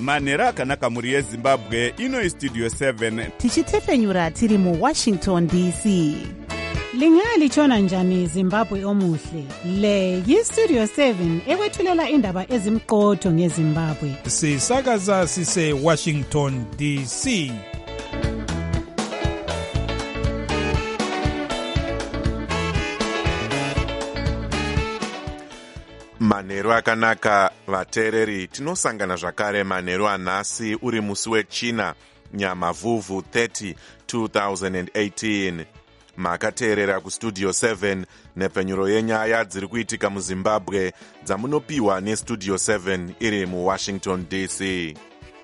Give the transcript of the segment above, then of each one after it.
manhero akanaka mhuri yezimbabwe. Ino istudio 7 tichitefenyura tiri muWashington DC. Lingalitshona njani Zimbabwe omuhle? Le yistudio 7 ekwethulela indaba ezimqotho ngeZimbabwe. Sisakaza sise Washington DC. Manhero akanaka vateereri, tinosangana zvakare manhero anhasi uri musi wechina Nyamavhuvhu 30 2018. Makateerera kustudio 7 nepfenyuro yenyaya dziri kuitika muZimbabwe dzamunopiwa nestudio 7 iri muWashington DC.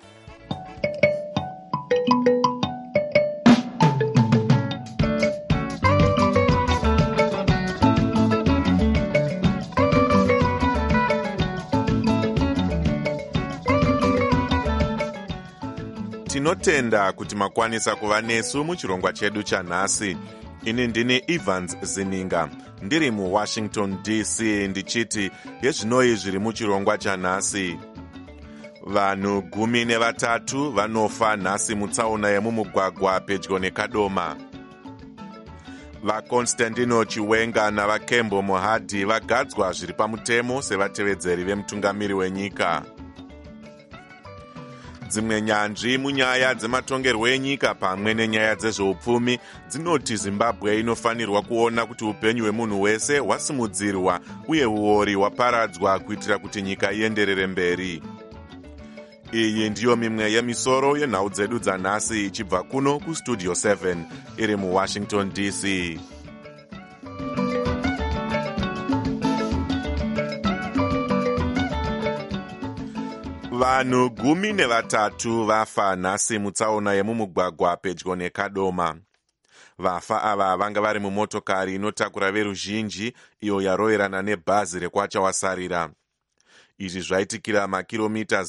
Tinotenda kuti makwanisa kuva nesu muchirongwa chedu chanhasi. Ini ndini Evans Zininga, ndiri muWashington DC, ndichiti yezvinoi zviri muchirongwa chanhasi. Vanhu 13 vanofa nhasi mutsaona yemumugwagwa pedyo neKadoma. VaConstantino Chiwenga navaKembo Mohadhi vagadzwa zviri pamutemo sevatevedzeri vemutungamiri wenyika. Dzimwe nyanzvi munyaya dzematongerwo enyika pamwe nenyaya dzezveupfumi dzinoti Zimbabwe inofanirwa kuona kuti upenyu hwemunhu wese hwasimudzirwa uye uori hwaparadzwa kuitira kuti nyika ienderere mberi. Iyi ndiyo mimwe yemisoro yenhau dzedu dzanhasi ichibva kuno kustudio 7 iri muWashington DC. Vanhu 13 vafa nhasi mutsaona yemumugwagwa pedyo neKadoma. Vafa ava vanga vari mumotokari inotakura veruzhinji iyo yaroverana nebhazi rekwachawasarira. Izvi zvaitikira makiromita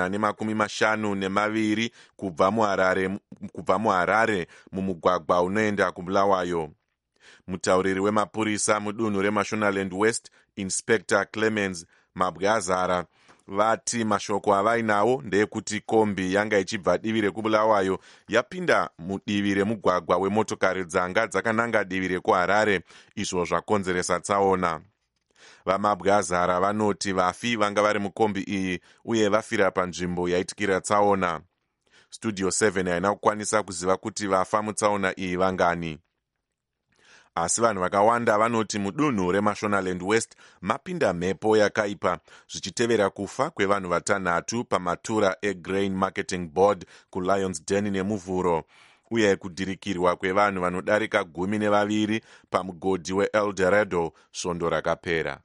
152 kubva muHarare mumugwagwa unoenda kuBulawayo. Mutauriri wemapurisa mudunhu reMashonaland West, Inspector Clemens Mabwazara, vati mashoko avainawo ndeyekuti kombi yanga ichibva divi rekuBulawayo yapinda mudivi remugwagwa wemotokari dzanga dzakananga divi rekuHarare, izvo zvakonzeresa tsaona. VaMabwazara vanoti vafi vanga vari mukombi iyi uye vafira panzvimbo yaitikira tsaona. Studio 7 haina kukwanisa kuziva kuti vafa mutsaona iyi vangani. Asi vanhu vakawanda vanoti mudunhu reMashonaland West mapinda mhepo yakaipa, zvichitevera kufa kwevanhu 5 pamatura eGrain Marketing Board kuLions Den nemuvhuro, uye kudhirikirwa kwevanhu vanodarika 12 pamugodhi weEldorado svondo rakapera.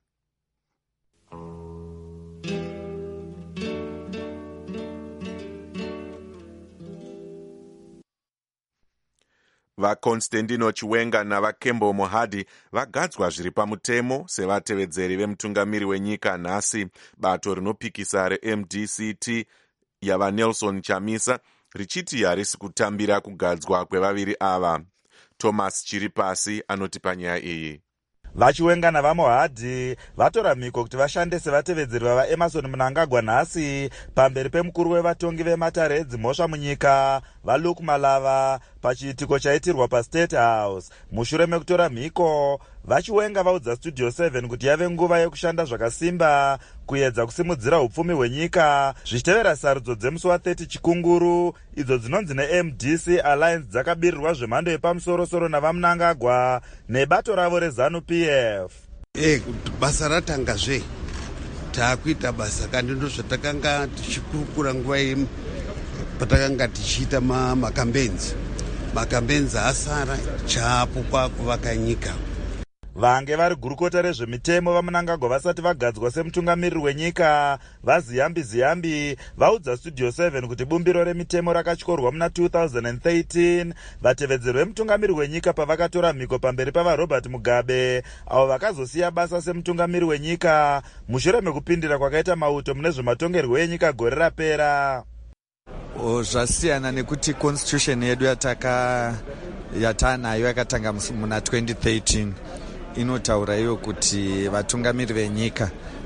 VaConstantino Chiwenga navaKembo Mohadhi vagadzwa zviri pamutemo sevatevedzeri vemutungamiri wenyika nhasi, bato rinopikisa reMDCT yavaNelson Chamisa richiti harisi kutambira kugadzwa kwevaviri ava. Thomas Chiripasi anoti panyaya iyi. Vachiwenga navaMohadhi vatora mhiko kuti vashande sevatevedzeri vavaEmerson Mnangagwa nhasi pamberi pemukuru wevatongi vematare edzimhosva munyika vaLuke Malava pachiitiko chaitirwa paState House. Mushure mekutora mhiko, Vachiwenga vaudza Studio 7 kuti yave nguva yekushanda zvakasimba kuedza kusimudzira upfumi hwenyika zvichitevera sarudzo dzemusi wa30 Chikunguru idzo dzinonzi neMDC Alliance dzakabirirwa zvemhando yepamusoro-soro navaMnangagwa nebato ravo reZANU-PF. Basa ratangazve taakuita basa kandi ndo zvatakanga tichikurukura nguva patakanga tichiita makambenzi asara chaapo kwakuvaka nyika. Vange vari gurukota rezvemitemo vaMnangagwa vasati vagadzwa semutungamiriri wenyika vaZiyambi vaudza Studio 7 kuti bumbiro remitemo rakatyorwa muna 2013 vatevedzeri vemutungamiriri wenyika pavakatora mhiko pamberi pavaRobert Mugabe avo vakazosiya basa semutungamiriri wenyika mushure mekupindira kwakaita mauto mune zvematongerwo enyika gore rapera. Zvasiyana nekuti constitution yedu yatanayo yakatanga muna 2013 inotaura iyo kuti vatungamiriri venyika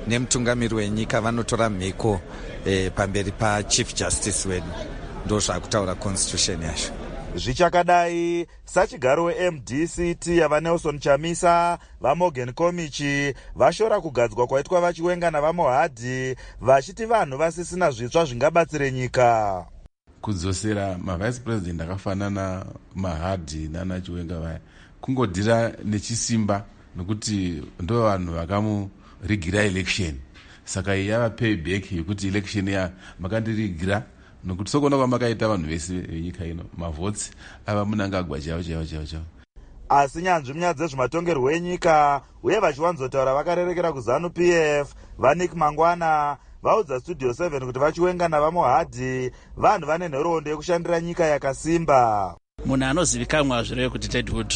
nemutungamiri wenyika vanotora mhiko pamberi pachief justice wedu. Ndo zvakutaura constitution yacho. Zvichakadai, sachigaro weMDCT yavaNelson Chamisa, vaMorgan Komichi vashora kugadzwa kwaitwa vachiwenga navaMohadhi, vachiti vanhu vasisina zvitsva zvingabatsire nyika. Kudzosera mavice president akafanana Mahadhi nanachiwenga vaya kungodira nechisimba, nokuti ndo vanhu vakamurigira election. Saka yava payback yekuti election ya makandirigira, nokuti sokona kwamakaita vanhu vese venyika ino mavhotsi ava Mnangagwa chavo. Asi nyanzvi munyaya dzezvematongerwo enyika uye vachiwanzotaura vakarerekera kuZANU-PF, vaNick Mangwana vaudza Studio 7 kuti vachiwenga navaMohadhi vanhu vane nhoroondo yekushandira nyika yakasimba. Munhu anozivikanwa hazvireve kuti Deadwood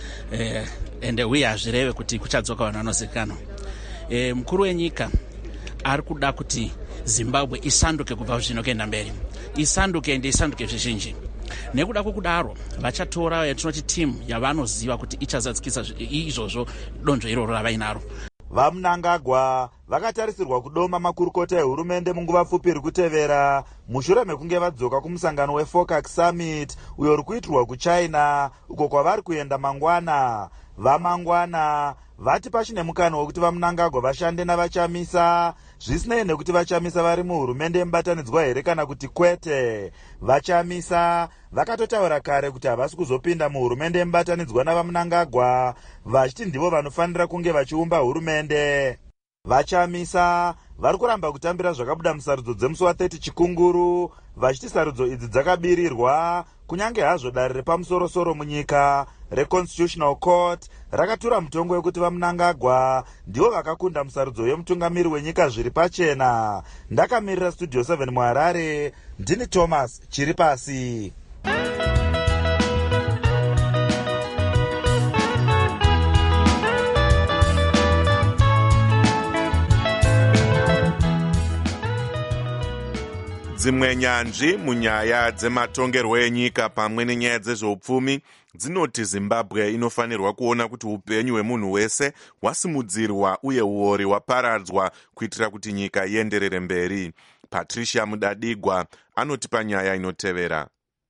ende uye hazvireve kuti kuchadzoka vanhu vanozivikanwa. Mukuru wenyika ari kuda kuti Zimbabwe isanduke kubva zvino kuenda mberi, isanduke ende isanduke zvizhinji. Nekuda kwokudaro vachatora yatinoti timu yavanoziva kuti ichazadzikisa izvozvo donzvo iroro ravainaro. VaMnangagwa vakatarisirwa kudoma makurukota ehurumende munguva pfupi iri kutevera mushure mekunge vadzoka kumusangano weFOCAC Summit uyo uri kuitirwa kuChina, uko kwavari kuenda mangwana. VaMangwana vati pachine mukana wekuti vaMnangagwa vashande navaChamisa, zvisinei nekuti vaChamisa vari muhurumende yemubatanidzwa here kana kuti kwete. VaChamisa vakatotaura kare kuti havasi kuzopinda muhurumende yemubatanidzwa navaMnangagwa, vachiti ndivo vanofanira kunge vachiumba hurumende. VaChamisa vari kuramba kutambira zvakabuda musarudzo dzemusi wa30 Chikunguru, vachiti sarudzo idzi dzakabirirwa kunyange hazvo dare repamusoro-soro munyika reConstitutional Court rakatura mutongo wekuti vaMnangagwa ndivo vakakunda musarudzo yemutungamiri wenyika zviri pachena. Ndakamirira Studio 7 muHarare, ndini Thomas Chiripasi. Dzimwe nyanzvi munyaya dzematongerwo enyika pamwe nenyaya dzezveupfumi dzinoti Zimbabwe inofanirwa kuona kuti upenyu hwemunhu wese hwasimudzirwa uye uori hwaparadzwa kuitira kuti nyika ienderere mberi. Patricia Mudadigwa anoti panyaya inotevera.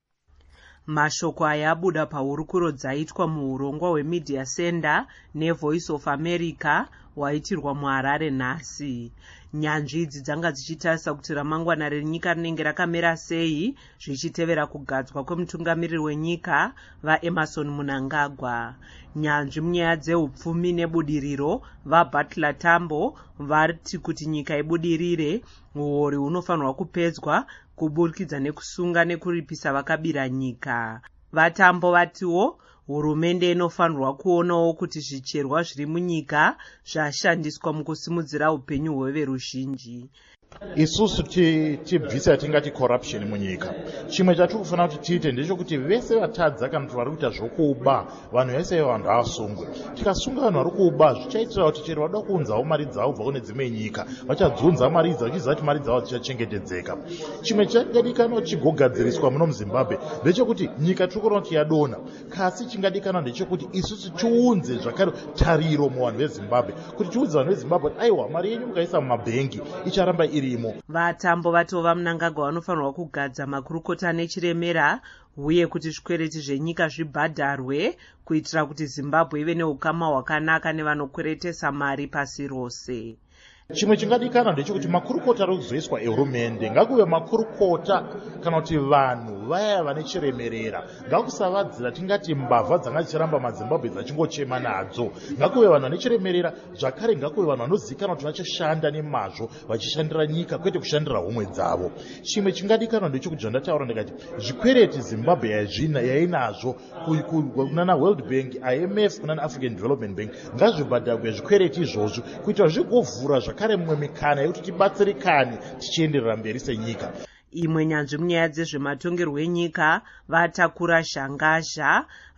Mashoko aya abuda pahurukuro dzaitwa muurongwa hweMedia Center neVoice of America waitirwa muHarare nhasi. Nyanzvi idzi dzanga dzichitarisa kuti ramangwana renyika rinenge rakamira sei zvichitevera kugadzwa kwemutungamiriri wenyika vaEmmerson Mnangagwa. Nyanzvi munyaya dzeupfumi nebudiriro vaButler Tambo variti kuti nyika ibudirire uori hunofanirwa kupedzwa kuburikidza nekusunga nekuripisa vakabira nyika. VaTambo vatiwo hurumende inofanirwa kuonawo kuti zvicherwa zviri munyika zvashandiswa mukusimudzira upenyu hweveruzhinji. Isusu tibvisa tingati corruption munyika. Chimwe chatiri kufanira kuti tiite ndechekuti vese vatadza kana kuti vari kuita zvokuba vanhu vese vanhu avasungwe. Tikasunga vanhu vari kuba zvichaitira kuti chero vada kuunzawo mari dzavo kubva kune dzimwe nyika vachadzunza mari idzi vachiziva kuti mari dzavo dzichatochengetedzeka. Chimwe chingadikanwa chigogadziriswa muno muZimbabwe ndechekuti nyika tiri kuona kuti yadona, kasi chingadikanwa ndechekuti isusu tiunze zvakare tariro muvanhu veZimbabwe, kuti tiudze vanhu veZimbabwe kuti aiwa mari yenyu mukaisa mumabhengi icharamba irimo. VaTambo vatiwo vaMnangagwa vanofanirwa kugadza makurukota nechiremera uye kuti zvikwereti zvenyika zvibhadharwe kuitira kuti Zimbabwe ive neukama hwakanaka nevanokweretesa mari pasi rose. Chimwe chingadikana ndechekuti makurukota ari kuzoiswa ehurumende ngakuve makurukota kana kuti vanhu vaya vane chiremerera, ngakusavadzira tingati mbavha dzanga dzichiramba maZimbabwe dzachingochema nadzo. Ngakuve vanhu vane chiremerera, zvakare ngakuve vanhu vanozivikanwa kuti vachashanda nemazvo vachishandira nyika kwete kushandira homwe dzavo. Chimwe chingadikana ndechekuti zvandataura ndikati zvikwereti Zimbabwe yainazvo kunana World Bank, IMF kunana African Development Bank ngazvibhadharwe zvikwereti izvozvo kuitira zvigovhura zvakare mumwe mikana yekuti tibatsirikane tichienderera mberi senyika. Imwe nyanzvi munyaya dzezvematongerwo enyika vatakura Shangazha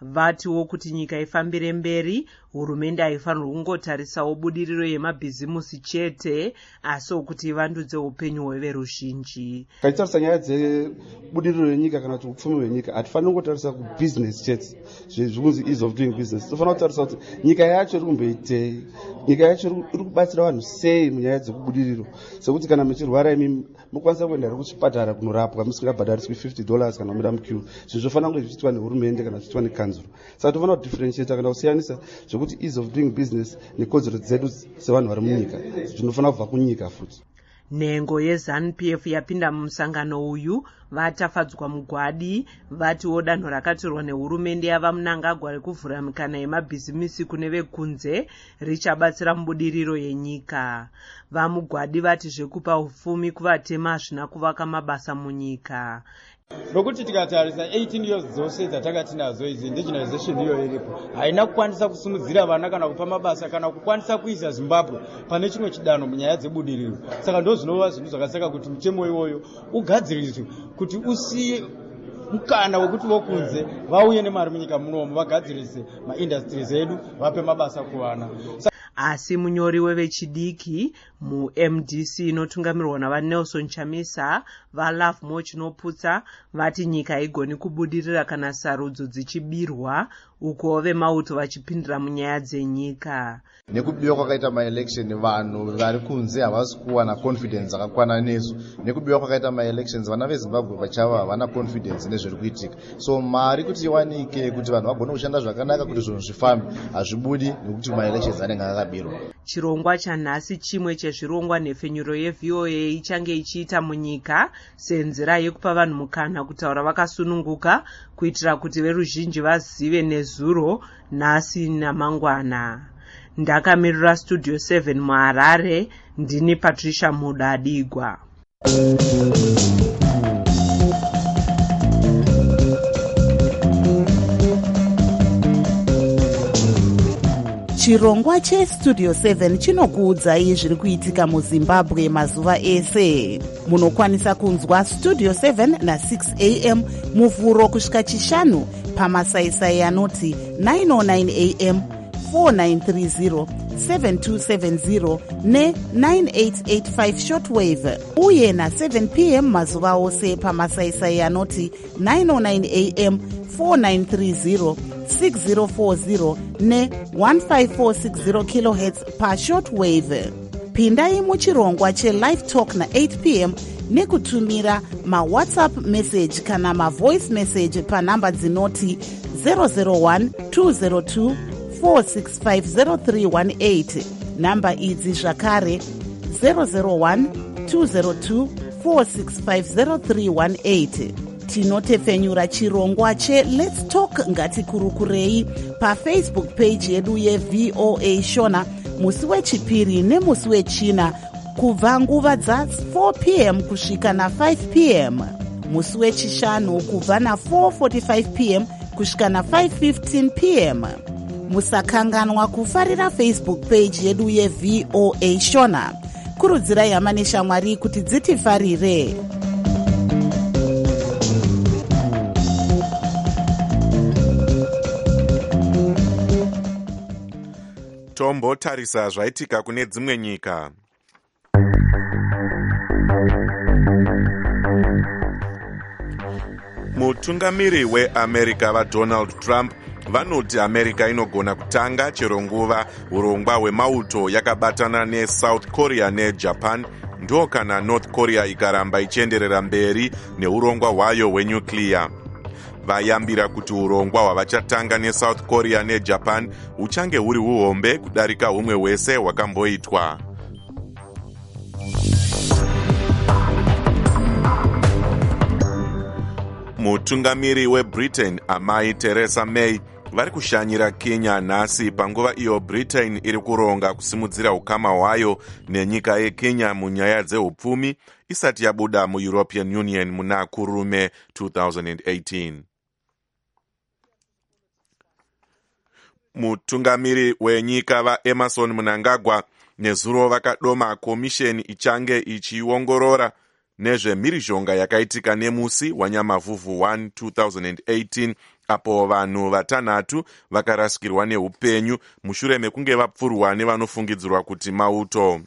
vatiwo kuti nyika ifambire mberi, hurumende haifanirwa kungotarisawo budiriro yemabhizimusi chete, asiwo kuti ivandudze upenyu hweveruzhinji. Kaitarisa nyaya dzebudiriro yenyika kana kuti upfumi hwenyika, hatifaniri kungotarisa kubusiness chete, zvinonzi ease of doing business. Tofanira kutarisa kuti nyika yacho iri kumboitei, nyika yacho iri kubatsira vanhu sei munyaya dzekubudiriro, sekuti kana muchirwara imi mukwanisa kuenda kuchipatara kunorapwa musingabhadhariswi $50 kana kumira muqueue. Zvinhu zvofanira kunge zvichiitwa nehurumende kana zvichiitwa nekanzuro. Saka tofanira kudifferentiata kana kusiyanisa zvekuti ease of doing business nekodzero dzedu sevanhu vari munyika zvinofanira kubva kunyika futi. Nhengo yeZANU-PF yapinda mumusangano uyu, vatafadzwa mugwadi, vatiwo danho rakatorwa nehurumende yava Mnangagwa rekuvhura mikana yemabhizimisi kune vekunze richabatsira mubudiriro yenyika. Vamugwadi vati zvekupa upfumi kuvatema hazvina kuvaka mabasa munyika. Nokuti tikatarisa 18 years dzose dzatakati nazo idzi indigenization iyo iripo haina kukwanisa kusimudzira vana kana kupa mabasa kana kukwanisa kuisa Zimbabwe pane chimwe chidanho munyaya dzebudiriro. Saka ndozvinova zvinhu zvakasaka kuti mutemo iwoyo ugadziriswe kuti usiye mukana wekuti vokunze vauye nemari munyika munomu vagadzirise maindustries edu vape mabasa kuvana. Asi munyori wevechidiki muMDC inotungamirwa navaNelson Chamisa vaLove More Noputsa vati nyika haigoni kubudirira kana sarudzo dzichibirwa, uko vemauto vachipindira munyaya dzenyika. Nekubiwa kwakaita maelection vanhu vari kunze havasi kuwana confidence akakwana nesu. Nekubiwa kwakaita maelections vana veZimbabwe pachava havana confidence nezviri kuitika. So mari kuti iwanike kuti vanhu vagone kushanda zvakanaka kuti zvinhu zvifambe hazvibudi nekuti maelections anenge akabirwa. Chirongwa chanhasi chimwe chezvirongwa nhefenyuro yeVOA ichange ichiita munyika senzira yekupa vanhu mukana kutaura vakasununguka kuitira kuti veruzhinji vazive nezuro nhasi namangwana. Ndakamirira Studio 7 muHarare, ndini Patricia Mudadigwa. Chirongwa cheStudio 7 chinokuudzai zviri kuitika muZimbabwe mazuva ese. Munokwanisa kunzwa Studio 7 na6 am muvhuro kusvika chishanu pamasaisai anoti 909 am, 4930, 7270 ne9885 shortwave, uye na7 pm mazuva ose pamasaisai anoti 909 am, 4930, 6040 ne1546 kHz pashortwave. Pindai muchirongwa chelive talk na8 pm nekutumira mawhatsapp message kana mavoice message panhamba dzinoti 001 202 4650318. Namba idzi zvakare 001 202 4650318. Tinotefenyura chirongwa cheLet's Talk ngatikurukurei paFacebook page yedu yeVOA Shona musi wechipiri nemusi wechina kubva nguva dza4 pm kusvika na5 pm, musi wechishanu kubva na4:45 pm kusvika na5:15 pm. Musakanganwa kufarira Facebook page yedu yeVOA Shona. Kurudzirai hama neshamwari kuti dzitifarire. Tombotarisa zvaitika kune dzimwe nyika. Mutungamiri weAmerica vaDonald Trump vanoti America inogona kutanga chero nguva urongwa hwemauto yakabatana neSouth Korea neJapan, ndo kana North Korea ikaramba ichienderera mberi neurongwa hwayo hwenyuclear. Vayambira kuti urongwa hwavachatanga neSouth Korea neJapan uchange huri uhombe kudarika humwe hwese hwakamboitwa. Mutungamiri weBritain amai Theresa May vari kushanyira Kenya nhasi panguva iyo Britain iri kuronga kusimudzira ukama hwayo nenyika yeKenya munyaya dzehupfumi isati yabuda muEuropean Union muna kurume 2018. Mutungamiri wenyika vaEmerson Mnangagwa nezuro vakadoma komisheni ichange ichiongorora nezvemhirizhonga yakaitika nemusi wanyamavhuvhu 1 2018 apo vanhu vatanhatu vakarasikirwa neupenyu mushure mekunge vapfurwa nevanofungidzirwa kuti mauto.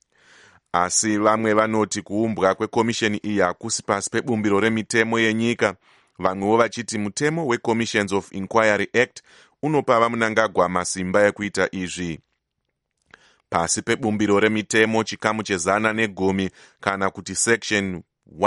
Asi vamwe vanoti kuumbwa kwekomisheni iyi hakusi pasi pebumbiro remitemo yenyika, vamwewo vachiti mutemo weCommissions of Inquiry Act unopa vaMnangagwa masimba ekuita izvi. Pasi pebumbiro remitemo chikamu che110 kana kuti section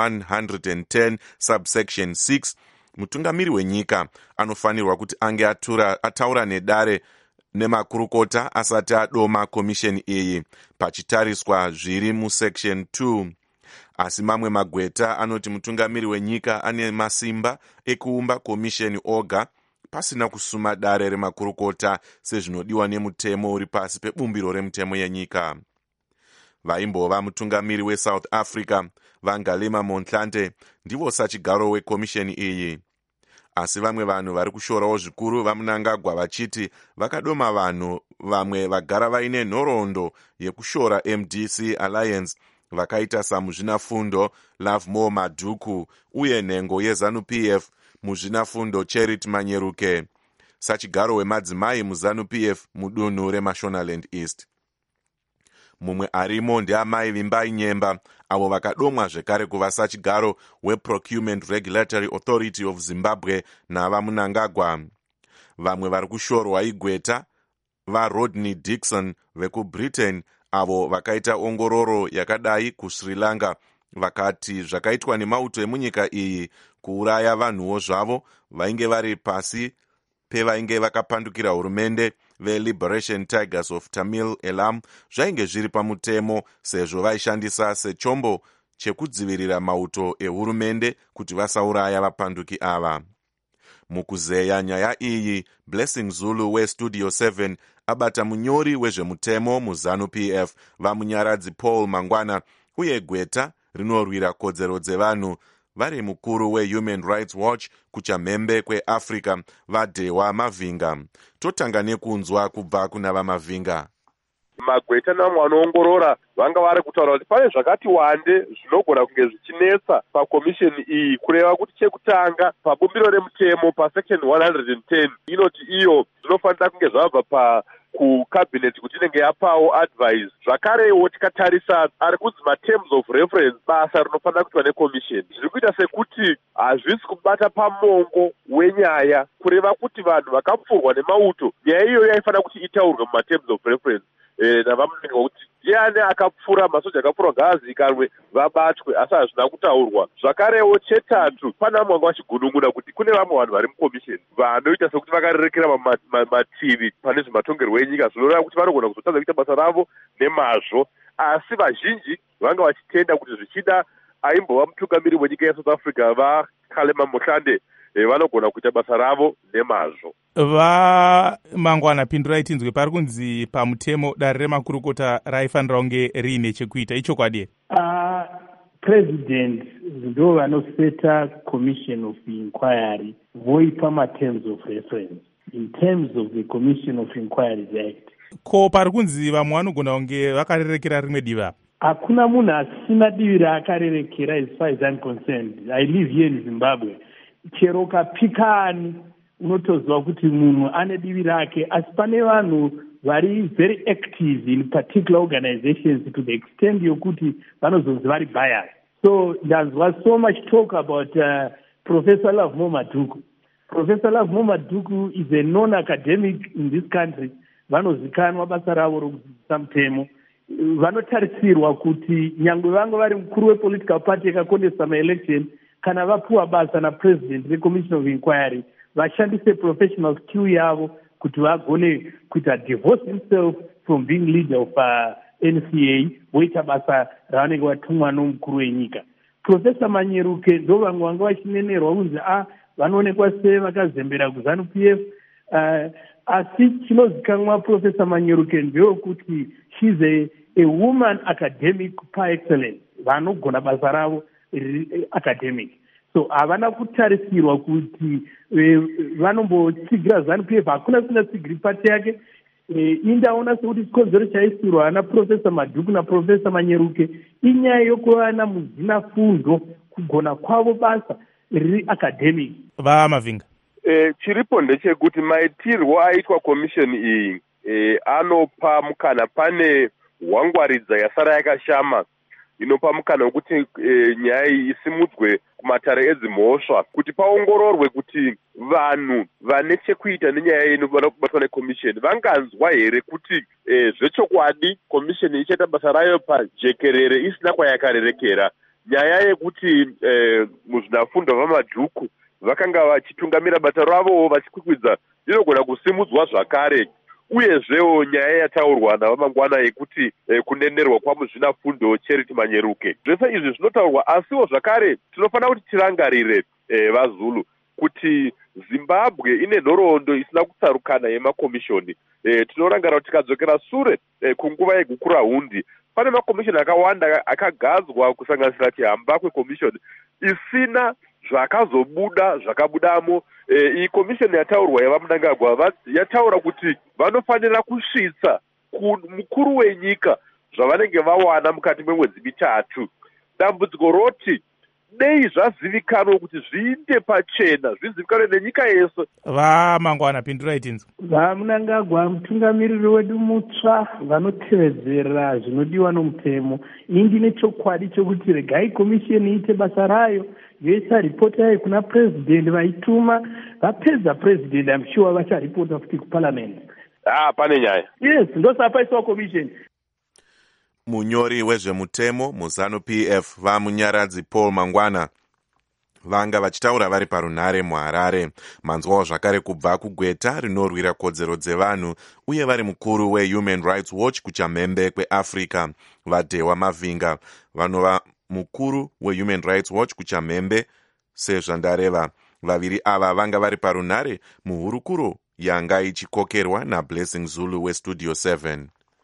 110 subsection 6, mutungamiri wenyika anofanirwa kuti ange ataura nedare nemakurukota asati adoma komisheni iyi, pachitariswa zviri musection 2. Asi mamwe magweta anoti mutungamiri wenyika ane masimba ekuumba komisheni oga pasina kusuma dare remakurukota sezvinodiwa nemutemo uri pasi pebumbiro remutemo yenyika. Vaimbova mutungamiri weSouth Africa Vangalema Motlanthe ndivo sachigaro wekomisheni iyi. Asi vamwe vanhu vari kushorawo zvikuru vaMnangagwa vachiti vakadoma vanhu vamwe vagara vaine nhoroondo yekushora MDC Alliance vakaita samuzvinafundo Lovemore Madhuku uye nhengo yeZANU-PF muzvinafundo Charity Manyeruke, sachigaro wemadzimai muZANU-PF mudunhu reMashonaland East. Mumwe arimo ndeamai Vimbai Nyemba, avo vakadomwa zvekare kuva sachigaro weProcurement Regulatory Authority of Zimbabwe navaMnangagwa. Vamwe vari kushorwa igweta vaRodney Dixon vekuBritain, avo vakaita ongororo yakadai kuSri Lanka, vakati zvakaitwa nemauto emunyika iyi kuuraya vanhuwo zvavo vainge vari pasi pevainge vakapandukira hurumende veLiberation Tigers of Tamil Elam zvainge zviri pamutemo, sezvo vaishandisa sechombo chekudzivirira mauto ehurumende kuti vasauraya vapanduki ava. Mukuzeya nyaya iyi, Blessing Zulu weStudio 7 abata munyori wezvemutemo muZANU-PF vaMunyaradzi Paul Mangwana uye gweta rinorwira kodzero dzevanhu vari mukuru weHuman Rights Watch kuchamhembe kweAfrica vaDhewa Mavhinga. Totanga nekunzwa kubva kuna vaMavhinga. Magweta namwe anoongorora vanga vari kutaura kuti pane zvakati wande zvinogona kunge zvichinetsa pakomisheni iyi, kureva kuti chekutanga pabumbiro remutemo pasection 110 inoti iyo zvinofanira kunge zvabva kucabinet kuti inenge yapawo advice. Zvakarewo tikatarisa ari kunzi materms of reference, basa rinofanira kuitwa nekomisheni zviri kuita sekuti hazvisi kubata pamongo wenyaya, kureva kuti vanhu vakapfurwa nemauto nyaya iyo yaifanira kuti itaurwe mumaterms of reference navamunangagwa kuti ndiani akapfura, masoja akapfura ngaazikanwe vabatwe, asi hazvina kutaurwa. Zvakarewo chetatu, pana vamwe vanga vachigunun'una kuti kune vamwe vanhu vari mukomisheni vanoita sekuti vakarerekera mativi pane zvematongerwo enyika, zvinoreva kuti vanogona kuzotadza kuita basa ravo nemazvo. Asi vazhinji vanga vachitenda kuti zvichida aimbova mutungamiri wenyika yeSouth Africa vaKgalema Motlanthe vanogona kuita basa ravo nemazvo. VaMangwana, pindurai tinzwe. Pari kunzi pamutemo dare remakurukota raifanira kunge riine chekuita, ichokwadi? President ndo vanoseta Commission of Inquiry voipa materms of reference in terms of the Commission of Inquiries Act. Ko pari kunzi vamwe vanogona kunge vakarerekera rimwe diva? Hakuna munhu asina divi raakarerekera as far as I'm concerned. I live here in Zimbabwe. Chero kapikani unotoziva kuti munhu ane divi rake, asi pane vanhu vari very active in particular organizations to the extent yokuti vanozonzi vari biased. So ndanzwa so much talk about Professor Lovemore Madhuku. Professor Lovemore Madhuku is a non-academic in this country. Vanozikanwa basa ravo rokudzidzisa mutemo. Vanotarisirwa kuti nyangwe vange vari mukuru wepolitical party yakakondesa maelection, kana vapuwa basa napresident recommission of inquiry, vashandise professional skill yavo kuti vagone kuita divorce himself from being leader of NCA, voita basa ravanenge vatumwa nomukuru wenyika. Professor Manyeruke ndo vamwe vanga vachinenerwa kunzi vanoonekwa sevakazembera kuZANU-PF, asi chinozikanwa Professor Manyeruke ndeyekuti she's a woman academic par excellence, vanogona basa ravo academic. So havana kutarisirwa kuti vanombotsigira ZANU-PF, hakuna singatsigiri pati yake. Indaona sekuti chikonzero chaisirwa ana Professor Madhuku naProfessor Manyeruke inyaya yokuva muzvinafundo, kugona kwavo basa riri academic. VaMavhinga, chiripo ndechekuti maitirwo aitwa komishoni iyi anopa mukana, pane hwangwaridza yasara yakashama inopa mukana wekuti nyaya iyi isimudzwe kumatare edzimhosva, kuti paongororwe kuti vanhu vane chekuita nenyaya iyi inofanira kubatwa nekomishoni vanganzwa here kuti zvechokwadi komishoni ichaita basa rayo pajekerere isina kwayakarerekera. Nyaya yekuti muzvinafundo vamadhuku vakanga vachitungamira basa ravo vachikwikwidza inogona kusimudzwa zvakare. Uyezvewo nyaya yataurwa navamangwana yekuti kunenderwa kwamuzvinafundo Charity Manyeruke, zvese izvi zvinotaurwa, asiwo zvakare tinofanira kuti tirangarire vaZulu kuti Zimbabwe ine nhoroondo isina kutsarukana yemakomishoni. Tinorangarira kuti tikadzokera sure kunguva yegukura hundi, pane makomishoni akawanda akagadzwa kusanganisira chihamba kwekomishoni isina zvakazobuda zvakabudamo. Iyi komishoni yataurwa yavaMnangagwa yataura kuti vanofanira kusvitsa mukuru wenyika zvavanenge vawana mukati memwedzi mitatu. Dambudziko roti dei zvazivikanwa kuti zviinde pachena, zvizivikanwe nenyika yese. Vamangwana pindurai tinzo. VaMnangagwa mutungamiriri wedu mutsva vanotevedzera zvinodiwa nomutemo. Ini ndine chokwadi chokuti regai komishoni iite basa rayo, yoisa ripoti yayo kuna president, vaituma vapedza president amshuwa vacharipota futi kuparliament. Pane nyaya. Yes, ndosapaiswa komishoni. Munyori wezvemutemo muzanu PF vamunyaradzi Paul Mangwana vanga vachitaura vari parunhare muHarare. Manzwawo zvakare kubva kugweta rinorwira kodzero dzevanhu uye vari mukuru weHuman Rights Watch kuchamhembe kweAfrica Vadhewa Mavinga vanova mukuru weHuman Rights Watch kuchamhembe. Sezvandareva, vaviri ava vanga vari parunhare muhurukuro yanga ichikokerwa naBlessing Zulu weStudio 7.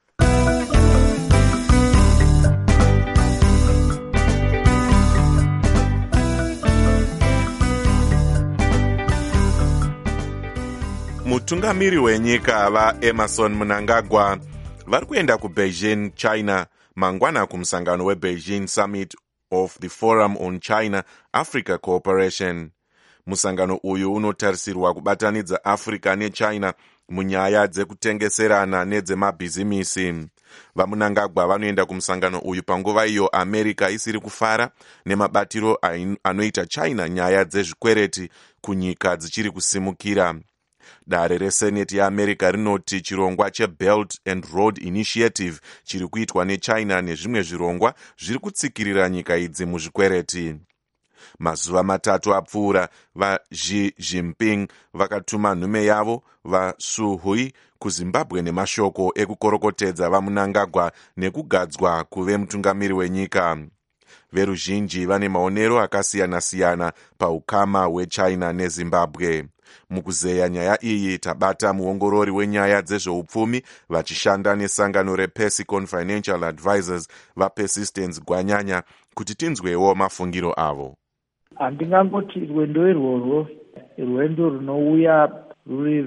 Mutungamiri wenyika vaEmerson Mnangagwa vari kuenda kuBeijing, China mangwana kumusangano weBeijing Summit of the Forum on China Africa Cooperation. Musangano uyu unotarisirwa kubatanidza Africa neChina munyaya dzekutengeserana nedzemabhizimisi. VaMnangagwa vanoenda kumusangano uyu panguva iyo America isiri kufara nemabatiro anoita China nyaya dzezvikwereti kunyika dzichiri kusimukira. Dare reseneti yaAmerica rinoti chirongwa cheBelt and Road Initiative chiri kuitwa neChina nezvimwe zvirongwa zviri kutsikirira nyika idzi muzvikwereti. Mazuva matatu apfuura, vaXi Jinping vakatuma nhume yavo vaSu Hui kuZimbabwe nemashoko ekukorokotedza vaMnangagwa nekugadzwa kuve mutungamiri wenyika. Veruzhinji vane maonero akasiyana-siyana paukama hweChina neZimbabwe. Mukuzeya nyaya iyi tabata muongorori wenyaya dzezveupfumi vachishanda nesangano rePersicon Financial Advisors vaPersistence Gwanyanya kuti tinzwewo mafungiro avo. Handingangoti rwendo irworwo rwendo runouya ruri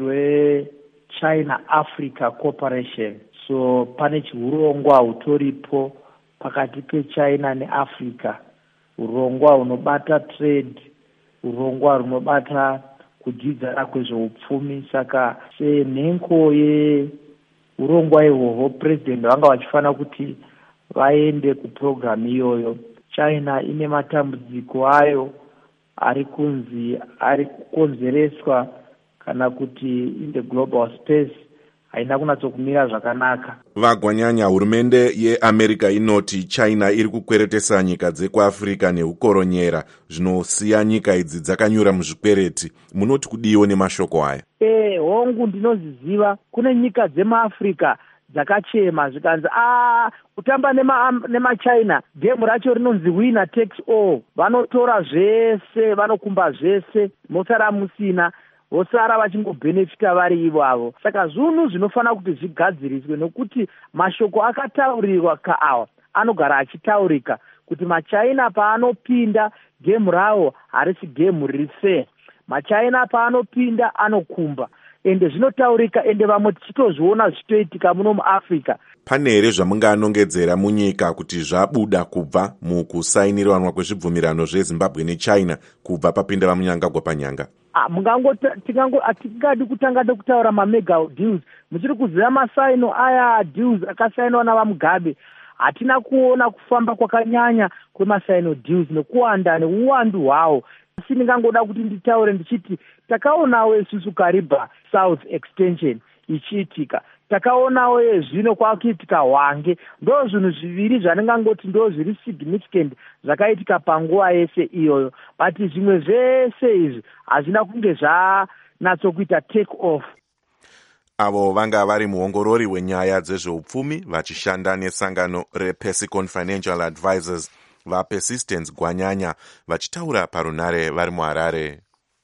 rweChina Africa Cooperation. So pane chiurongwa hutoripo pakati peChina neAfrica, urongwa hunobata trade, urongwa hunobata kudzidzana kwezveupfumi. Saka senhengo yeurongwa ihwohwo president vanga vachifanira kuti vaende kupurogiramu iyoyo. China ine matambudziko ayo ari kunzi ari kukonzereswa kana kuti in the global space haina kunatsokumira zvakanaka. Vagwanyanya, hurumende yeAmerica inoti China iri kukweretesa nyika dzekuAfrica neukoronyera zvinosiya nyika idzi dzakanyura muzvikwereti. Munoti kudiwo nemashoko aya? Hongu ndinoziziva kune nyika dzemaAfrica dzakachema zvikanzi kutamba nemaChina gemu racho rinonzi winner takes all. Vanotora zvese, vanokumba zvese, mosara musina, vosara vachingobhenefita vari ivavo. Saka zvinhu zvinofanira kuti zvigadziriswe nokuti mashoko akataurirwa kaawa anogara achitaurika kuti maChina paanopinda gemu ravo harisi gemu riri fair. maChina paanopinda anokumba. ende zvinotaurika ende vamwe tichitozviona zvichitoitika muno muafrica. Pane here zvamunganongedzera munyika kuti zvabuda kubva mukusainiranwa kwezvibvumirano zvezimbabwe nechina kubva papinda vamunyangagwa panyanga? hatingadi kutanga nekutaura mamega deals. Muchiri kuziva masaino aya deals akasainwa navamugabe, hatina kuona kufamba kwakanyanya kwemasaino deals nekuwanda neuwandu hwawo. Asi ndingangoda kuti nditaure ndichiti takaonawo isusu Kariba South Extension ichiitika, takaonawo zvino kwakuitika Hwange. Ndo zvinhu zviviri zvandingangoti ndo zviri significant zvakaitika panguva yese iyoyo, but zvimwe zvese izvi hazvina kunge zvanatsokuita take off. Avo vanga vari muongorori wenyaya dzezveupfumi vachishanda nesangano rePesicon Financial Advisors vaPersistence Gwanyanya vachitaura parunare vari muHarare.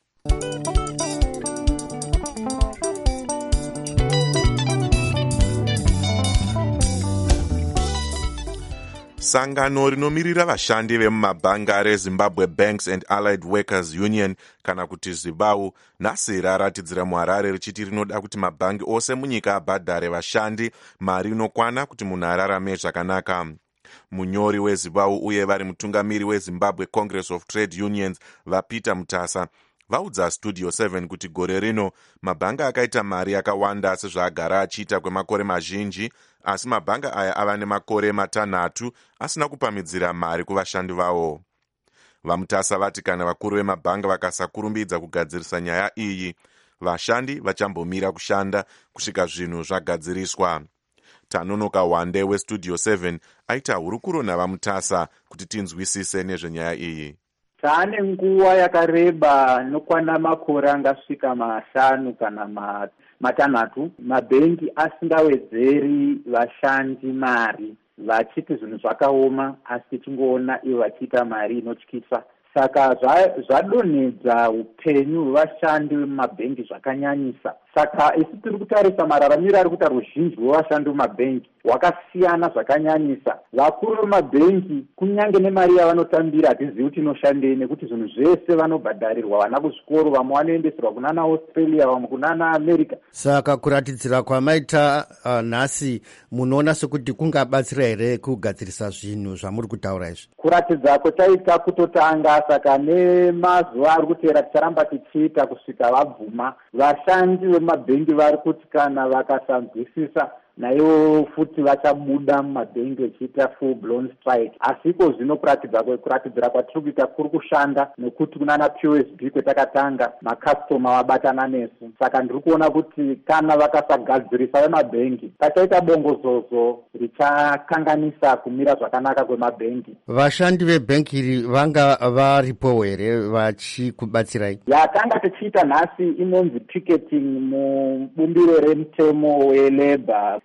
Sangano rinomirira vashandi vemumabhanga reZimbabwe Banks and Allied Workers Union kana kuti ZIBAU nhasi raratidzira muHarare richiti rinoda kuti mabhangi ose munyika abhadhare vashandi mari inokwana kuti munhu ararame zvakanaka. Munyori weZIBAU uye vari mutungamiri weZimbabwe Congress of Trade Unions vaPeter Mutasa vaudza Studio 7 kuti gore rino mabhanga akaita mari yakawanda sezvaagara achiita kwemakore mazhinji, asi mabhanga aya ava nemakore matanhatu asina kupamidzira mari kuvashandi vavo. VaMutasa vati kana vakuru vemabhanga vakasakurumbidza kugadzirisa nyaya iyi, vashandi vachambomira kushanda kusvika zvinhu zvagadziriswa. Tanonoka Wande weStudio 7 aita hurukuro navaMutasa kuti tinzwisise nezvenyaya iyi. Taane nguva yakareba nokwana makore angasvika 5 kana matanhatu mabhengi asingawedzeri vashandi mari, vachiti zvinhu zvakaoma, asi tichingoona ivo vachiita mari inotyisa. Saka zvadonhedza upenyu hwevashandi vemumabhengi zvakanyanyisa. Saka isi tiri kutarisa mararamiro ari kuita ruzhinji rwevashandi vemumabhengi hwakasiyana zvakanyanyisa. Vakuru vemabhengi kunyange nemari yavanotambira hatizivi kuti inoshandei, nekuti zvinhu zvese vanobhadharirwa, vana kuzvikoro, vamwe vanoendeserwa kunana Australia, vamwe kunana America. Saka kuratidzira kwamaita nhasi munoona sekuti kungabatsira here kugadzirisa zvinhu zvamuri kutaura izvi? Kuratidza kwetaita kutotanga, saka nemazuva ari kuteera ticharamba tichiita kusvika vabvuma. Vashandi vemabhengi vari kuti kana vakasanzwisisa naivo futi vachabuda mumabhengi vachiita full blown strike. Asi iko zvino kuratidzira kwatiri kuita kuri kushanda, nekuti kunana POSB kwetakatanga makastoma vabatana nesu. Saka ndiri kuona kuti kana vakasagadzirisa vemabhengi pachaita bongozozo richakanganisa kumira zvakanaka kwemabhengi. Vashandi vebhengi iri vanga varipo here vachikubatsirai? Yatanga tichiita nhasi inonzi picketing mubumbiro remutemo welabor.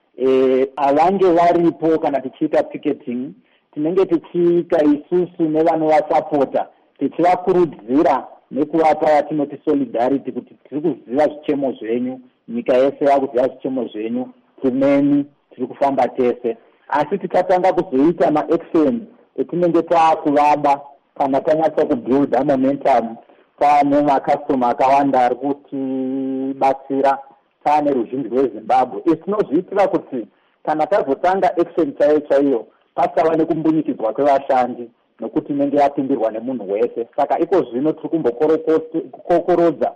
Avange varipo kana tichiita picketing, tinenge tichiita isusu nevanovasapota, tichivakurudzira nekuvapa yatinoti solidarity kuti tiri kuziva zvichemo zvenyu, nyika yese yakuziva zvichemo zvenyu, kumeni tiri kufamba tese. Asi tikatanga kuzoita ma-action etinenge taakuvaba kana tanyatsa kubuilda momentum, taane makastoma akawanda ari kutibatsira, taane ruzhinji rweZimbabwe. Tinozviitira kuti kana tazotanga action chaiyo pasava nekumbunyikidzwa kwevashandi, nokuti inenge yapindirwa nemunhu wese. Saka iko zvino tiri kumbokokorodza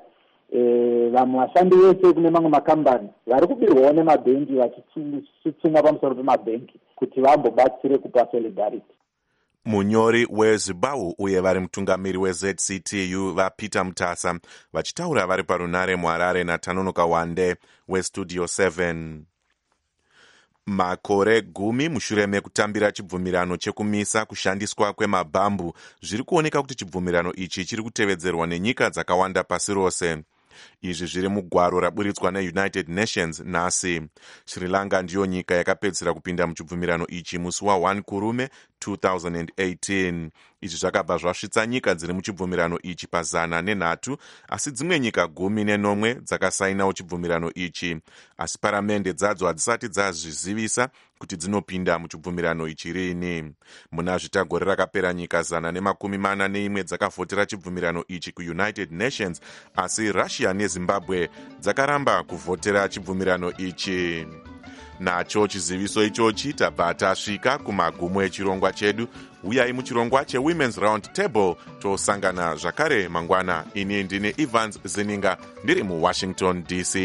vamwe vashandi vese kune mamwe makambani vari kubirwawo nemabhengi vachitsunga pamusoro pemabhengi kuti vambobatsire kupa solidarity. Munyori weZIBAU uye vari mutungamiri weZCTU vaPeter Mutasa vachitaura vari parunare muHarare naTanonoka Wande weStudio 7. Makore 10 mushure mekutambira chibvumirano chekumisa kushandiswa kwemabhambu, zviri kuoneka kuti chibvumirano ichi chiri kutevedzerwa nenyika dzakawanda pasi rose. Izvi zviri mugwaro raburitswa neUnited Nations nhasi. Sri Lanka ndiyo nyika yakapedzisira kupinda muchibvumirano ichi musi wa1 Kurume 2018. Izvi zvakabva zvasvitsa nyika dziri muchibvumirano ichi pa103, asi dzimwe nyika 19 dzakasainawo chibvumirano ichi, asi paramende dzadzo hadzisati dzazvizivisa kuti dzinopinda muchibvumirano ichi rini. Muna zvitagore rakapera nyika 141 dzakavhotera chibvumirano ichi kuUnited Nations, asi Russia neZimbabwe dzakaramba kuvhotera chibvumirano ichi. Nacho chiziviso ichochi tabva tasvika kumagumo echirongwa chedu. Uyai muchirongwa cheWomen's Round Table tosangana zvakare mangwana. Ini ndine Evans Zeninga ndiri muWashington DC.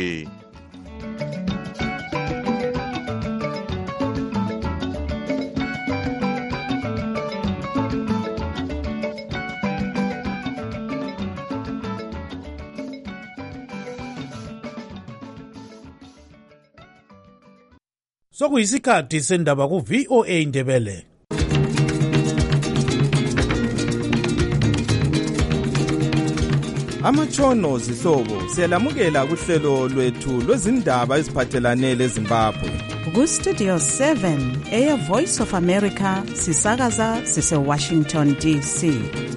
Sokuyisikhathi sendaba ku-VOA Indebele. Amatshono zihlobo siyalamukela kuhlelo lwethu lwezindaba eziphathelane leZimbabwe. Ku-Studio 7 Air Voice of America sisakaza sise-Washington DC.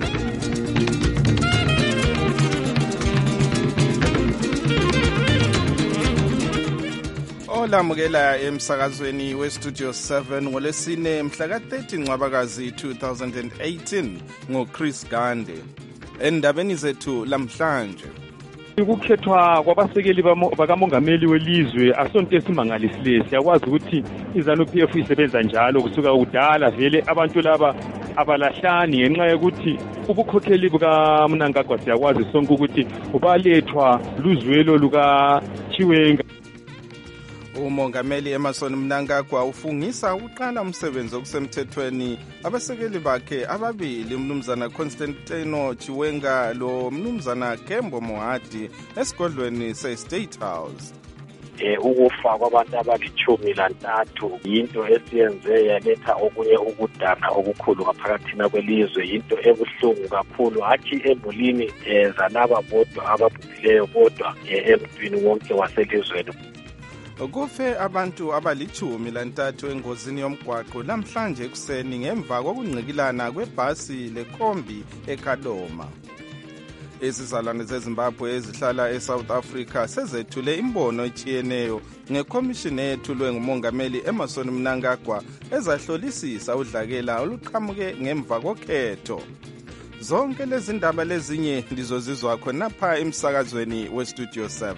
Olamukela emsakazweni weStudio 7 ngolesine mhla ka-30 Ncwabakazi 2018 ngoChris Gande. Endabeni zethu lamhlanje, ukukhethwa kwabasekeli bakamongameli welizwe asonto esimangalisile. Siyakwazi ukuthi iZANU-PF isebenza njalo kusuka kudala, vele abantu laba abalahlani ngenxa yokuthi ubukhokheli bukaMnangagwa siyakwazi sonke ukuthi ubalethwa luzwelo lukaChiwenga. Umongameli Emmerson Mnangagwa ufungisa ukuqala umsebenzi okusemthethweni abasekeli bakhe ababili, umnumzana Constantino Chiwenga lo mnumzana Kembo Mohadi esigodlweni se-State House. Ukufa kwabantu abali-13 yinto esiyenze yaletha okunye ukudana okukhulu ngaphakathina kwelizwe, yinto ebuhlungu kakhulu, hatshi emulini zalaba bodwa ababhubhileyo, kodwa emntwini wonke waselizweni. Kufe abantu abali-13 engozini yomgwaqo namhlanje ekuseni ngemva kokungqikilana kwebhasi lekhombi eKadoma. Izizalwane zeZimbabwe ezihlala eSouth Africa sezethule imbono etshiyeneyo ngekhomishini eyethulwe ngumongameli Emmerson Mnangagwa ezahlolisisa udlakela oluqhamuke ngemva kokhetho. Zonke lezi ndaba lezinye ndizozizwa khonapha emsakazweni weStudio 7.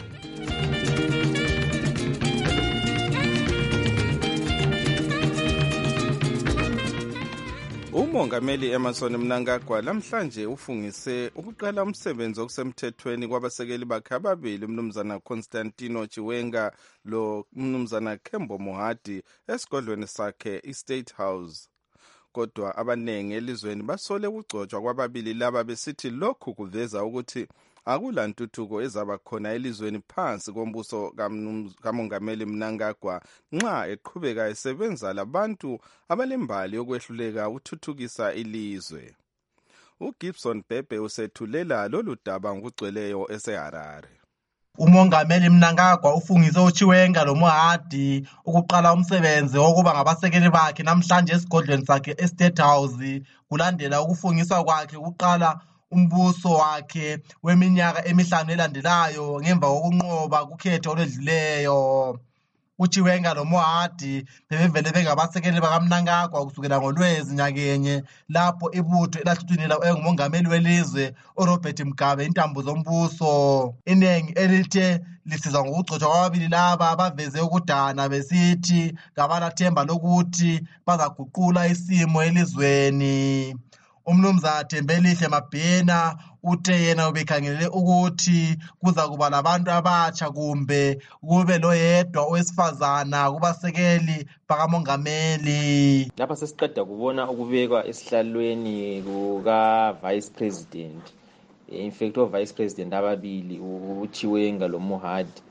Umongameli Emmerson Mnangagwa namhlanje ufungise ukuqala umsebenzi okusemthethweni kwabasekeli bakhe ababili, umnumzana Constantino Chiwenga lo umnumzana Kembo Mohadi esigodlweni sakhe iState House. Kodwa abanengi elizweni basole ukugcotshwa kwababili laba besithi lokhu kuveza ukuthi akulantuthuko ezaba khona elizweni phansi kombuso kamongameli Mnangagwa nxa eqhubeka esebenza labantu abalembali yokwehluleka ukuthuthukisa ilizwe. uGibson Bhebhe usethulela lolu daba ngokugcweleyo eseHarare. Umongameli Mnangagwa ufungise uChiwenga loMohadi ukuqala umsebenzi wokuba ngabasekeli bakhe namhlanje esigodlweni sakhe eState House, kulandela ukufungiswa kwakhe ukuqala umbuso wakhe weminyaka emihlanu elandelayo ngemva kokunqoba kukhetho olwedluleyo. uChiwenga loMohadi bebevele bengabasekeli bakaMnangagwa kusukela ngoLwezi nyakenye lapho ibutho elahluthulela engumongameli welizwe uRobert Mugabe intambo zombuso. Inengi elithe lisizwa ngokugcotshwa kwababili laba baveze ukudana besithi kabalathemba lokuthi bazaguqula isimo elizweni. Umnumzana Thembelihle Mabhena uthe yena ubekhangelele ukuthi kuza kuba labantu abatsha kumbe kube loyedwa owesifazana kubasekeli bakamongameli. Lapha sesiqeda kubona ukubekwa esihlalweni kuka Vice President. In fact vice president ababili uChiwenga loMohadi.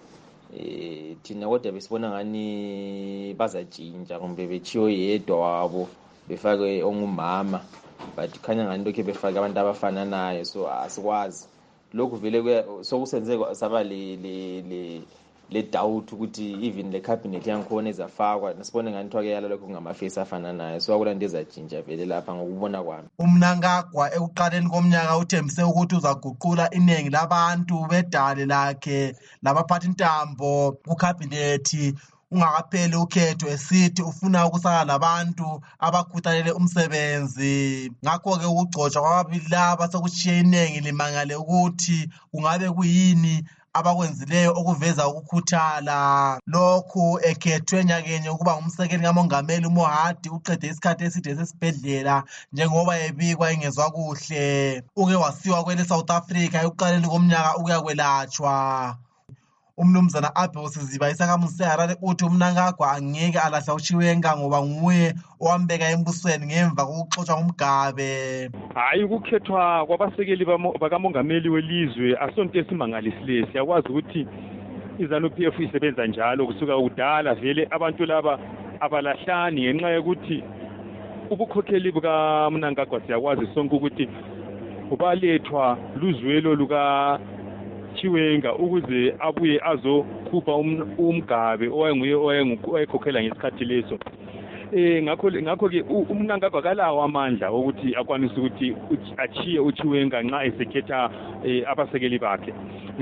Thina kodwa besibona ngani bazatshintsha kumbe bechiyo yedwa wabo befake ongumama, but khanya ngani lokho befake abantu abafananayo, so asikwazi lokhu vele sokusenze saba le le doubt ukuthi even le cabinet yangikhona ezafakwa nasibone ngani kuthiwa kuyala lokho kungamafesi afananayo so akulanto ezatshintsha vele lapha ngokubona kwami. Mnangagwa ekuqaleni komnyaka uthembise ukuthi uzaguqula iningi labantu bedale lakhe labaphatha intambo kukhabinethi ungakapheli ukhetho esithi ufuna ukusaka labantu abakhuthalele umsebenzi. Ngakho-ke ukugcotshwa kwababili laba sokushiye iningi limangale ukuthi kungabe kuyini abakwenzileyo okuveza ukukhuthala. Lokhu ekhethwe nyakenye ukuba ngumsekeli kamongameli uMohadi uqede isikhathi eside esesibhedlela njengoba ebikwa engezwa kuhle. Uke wasiwa kwele South Africa ekuqaleni komnyaka ukuyakwelatshwa. Umnumzana Abel Siziba isakhamuzi seHarare uthi uMnangagwa angeke alahla uChiwenga ngoba nguye owambeka embusweni ngemva kokuxotshwa ngumgabe. Hayi ukukhethwa kwabasekeli bakamongameli welizwe asonto esimangalisile. Siyakwazi ukuthi iZANU-PF isebenza njalo kusuka kudala vele abantu laba abalahlani ngenxa yokuthi ubukhokheli bukaMnangagwa siyakwazi sonke ukuthi ubalethwa luzwelo luka Chiwenga ukuze abuye azokhupha umgabe owayekhokhela ngesikhathi leso. Ngakho ke uMnangagwa kalawo amandla ukuthi akwanise ukuthi achiye uChiwenga nxa esekhetha abasekeli bakhe.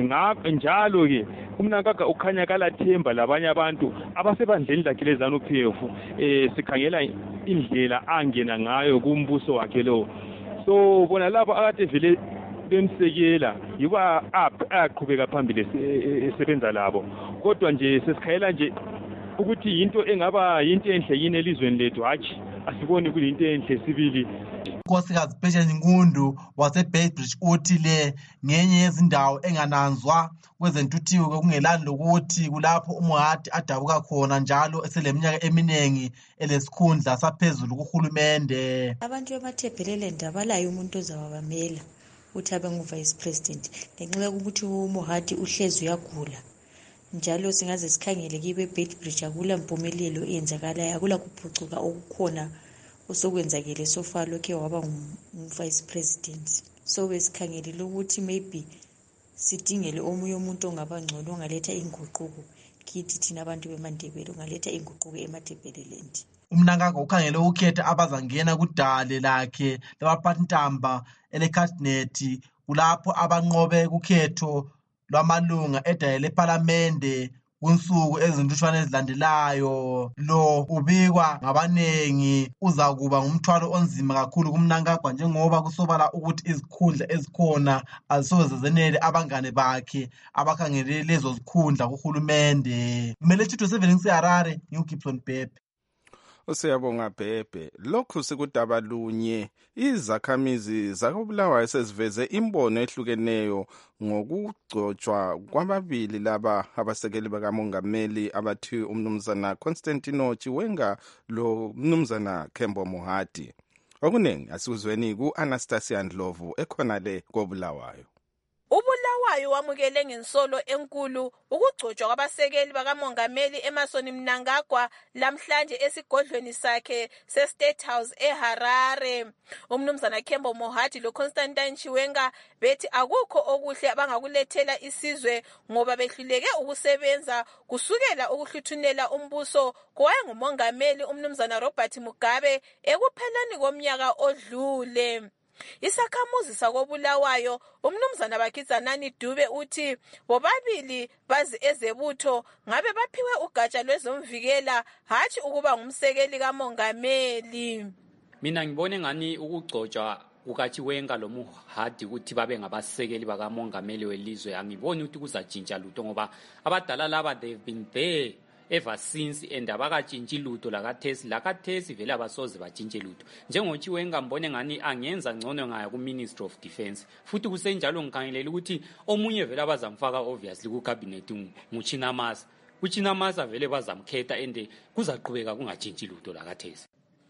Njalo ke uMnangagwa ukhanya kalathemba labanye abantu abasebandleni lakhe leZANU-PF sikhangela indlela angena ngayo kumbuso wakhe lo. So bona lapho akade vele bemsekela yiba aqhubeka phambili esebenza labo kodwa nje sesikhayela nje ukuthi into engaba into enhle yini elizweni lethu hatshi asiboni kuyinto enhle sibili. Nkosikazi Patience Nkundu waseBeitbridge uthi le ngenye yezindawo engananzwa kwezentuthiwo kungelani lokuthi kulapho uMohadi adabuka khona njalo eseleminyaka eminingi elesikhundla saphezulu kuhulumende. Abantu bemaThebheleland abalayo umuntu ozawabamela uthi abe ngu-vice president ngenxa yokuthi uMohadi uhlezi uyagula njalo singaze sikhangele kibe Beitbridge akula mpumelelo eyenzakalayo akula kuphucuka okukhona osokwenzakele sofa lokhe waba ngu-vice president. So besikhangelele ukuthi maybe sidingele omunye umuntu ongabangcono ongaletha inguquko kithi thina abantu bemaNdebele ongaletha inguquko emaThebheleland. uMnangagwa ukhangele ukukhetha abazangena kudale lakhe labaphatha intamba elekhabinethi kulapho abanqobe kukhetho lwamalunga edale lephalamende kunsuku ezintutshwane ezilandelayo. Lo ubikwa ngabanengi uzakuba ngumthwalo onzima kakhulu kuMnangagwa njengoba kusobala ukuthi izikhundla ezikhona azisoze zenele abangane bakhe abakhangele lezo zikhundla kuhulumende. Kumele Chitto 7 seHarare ngiuGibson Bhebhe. Usiyabonga Bhebhe. Lokhu sikudaba lunye izakhamizi zakoBulawayo seziveze imbono ehlukeneyo ngokugcotshwa kwababili laba abasekeli bakamongameli abathi umnumzana Constantino Chiwenga lo mnumzana Kembo Mohathi. Okuningi asizweni ku-Anastasia Ndlovu ekhona le koBulawayo. uBulawayo wamukele ngensolo enkulu ukugcotshwa kwabasekeli bakamongameli Emmerson Mnangagwa lamhlanje esigodlweni sakhe se-State House eHarare. Umnumzana Kembo Mohathi lo Constantine Chiwenga bethi akukho okuhle abangakulethela isizwe ngoba behluleke ukusebenza kusukela ukuhluthunela umbuso kowayengumongameli umnumzana Robert Mugabe ekupheleni komnyaka odlule. Isakhamuzi sakoBulawayo umnumzana Bakizanani Dube uthi bobabili bazi ezebutho ngabe baphiwe ugatsha lwezomvikela hatshi ukuba ngumsekeli kamongameli. Mina ngibone ngani ukugcotshwa kukaChiwenga lo Mohathi ukuthi babe ngabasekeli bakamongameli welizwe angiboni ukuthi kuzatshintsha lutho ngoba abadala laba they've been there ever since and abakatshintshi lutho lakathesi vele abasoze batshintshe lutho. NjengoChiwenga ngibone ngani angenza ngcono ngaya ku-Ministry of Defence futhi kusenjalo ngikhangelela ukuthi omunye vele abazamfaka obviously ku-cabinet nguChinamasa. uChinamasa vele bazamkhetha and kuzaqhubeka kungatshintshi lutho lakathesi.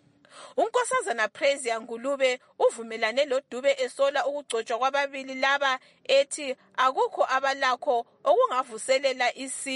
Unkosazana Praise Yangulube uvumelane lo Dube esola ukugcotshwa kwababili laba ethi akukho abalakho okungavuselela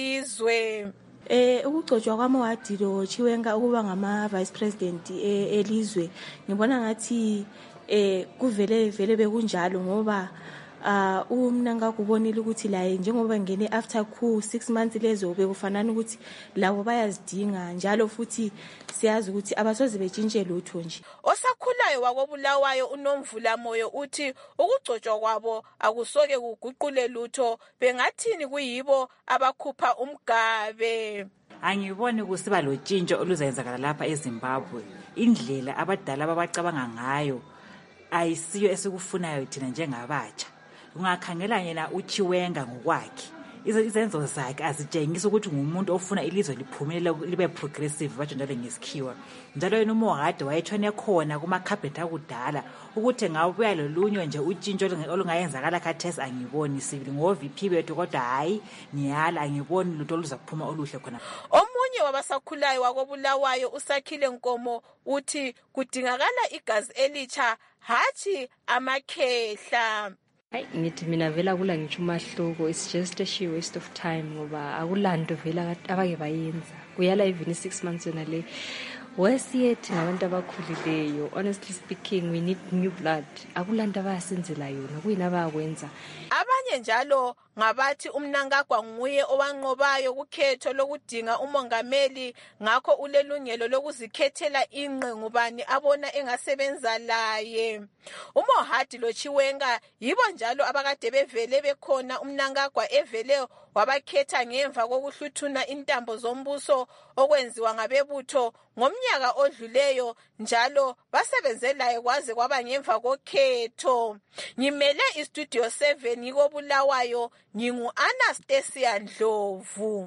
isizwe. Ukugcotshwa kwaMohadi lo Chiwenga ukuba ngama vice president elizwe ngibona ngathi kuvele bekunjalo ngoba umnanga kubonile ukuthi la njengoba ngene after 6 months lezo bekufanana ukuthi labo bayazidinga njalo futhi siyazi ukuthi abasoze betshintshe lutho nje. Osakhulayo wakobulawayo uNomvula Moyo uthi ukugcotshwa kwabo akusoke kuguqule lutho, bengathini kuyibo abakhupha umgabe. Angiboni kusiba lotshintsho oluzayenzakala lapha eZimbabwe. Indlela abadala babacabanga ngayo ayisiyo esikufunayo thina njengabatsha. Ungakhangela yena uChiwenga ngokwakhe, izenzo zakhe azitshengisa ukuthi ngumuntu ofuna ilizwe liphumelele libe progressive batsho njalo ngesikhiwa. Njalo yena uMohadi wayetshone khona kumakhabhethi akudala ukuthi ngabuya lolunye nje utshintsho olungayenzakala khathesi angiboni sibili ngo-VP bethu, kodwa hayi ngiyala angiboni lutho oluzakuphuma oluhle khona. Omunye wabasakhulayo wakobulawayo uSakhile Nkomo uthi kudingakala igazi elitsha hathi amakhehla. Ngithi mina vela kula ngisho umahluko, it's just a sheer waste of time ngoba akulanto vela abake bayenza kuyala even 6 months yona le wesiyethi ngabantu abakhulileyo. Honestly speaking, we need new blood. Akulanto abayasenzela yona kuyina bayakwenza. Abanye njalo ngabathi uMnangagwa nguye owanqobayo kukhetho lokudinga umongameli, ngakho ulelungelo lokuzikhethela ingqe ngubani abona engasebenza laye. uMohadi loChiwenga yibo njalo abakade bevele bekhona. uMnangagwa evele wabakhetha ngemva kokuhluthuna intambo zombuso okwenziwa ngabebutho ngomnyaka odluleyo, njalo basebenze laye kwaze kwaba ngemva kokhetho. Ngimele iStudio 7 ngikobulawayo, ngingu-Anastasia Ndlovu.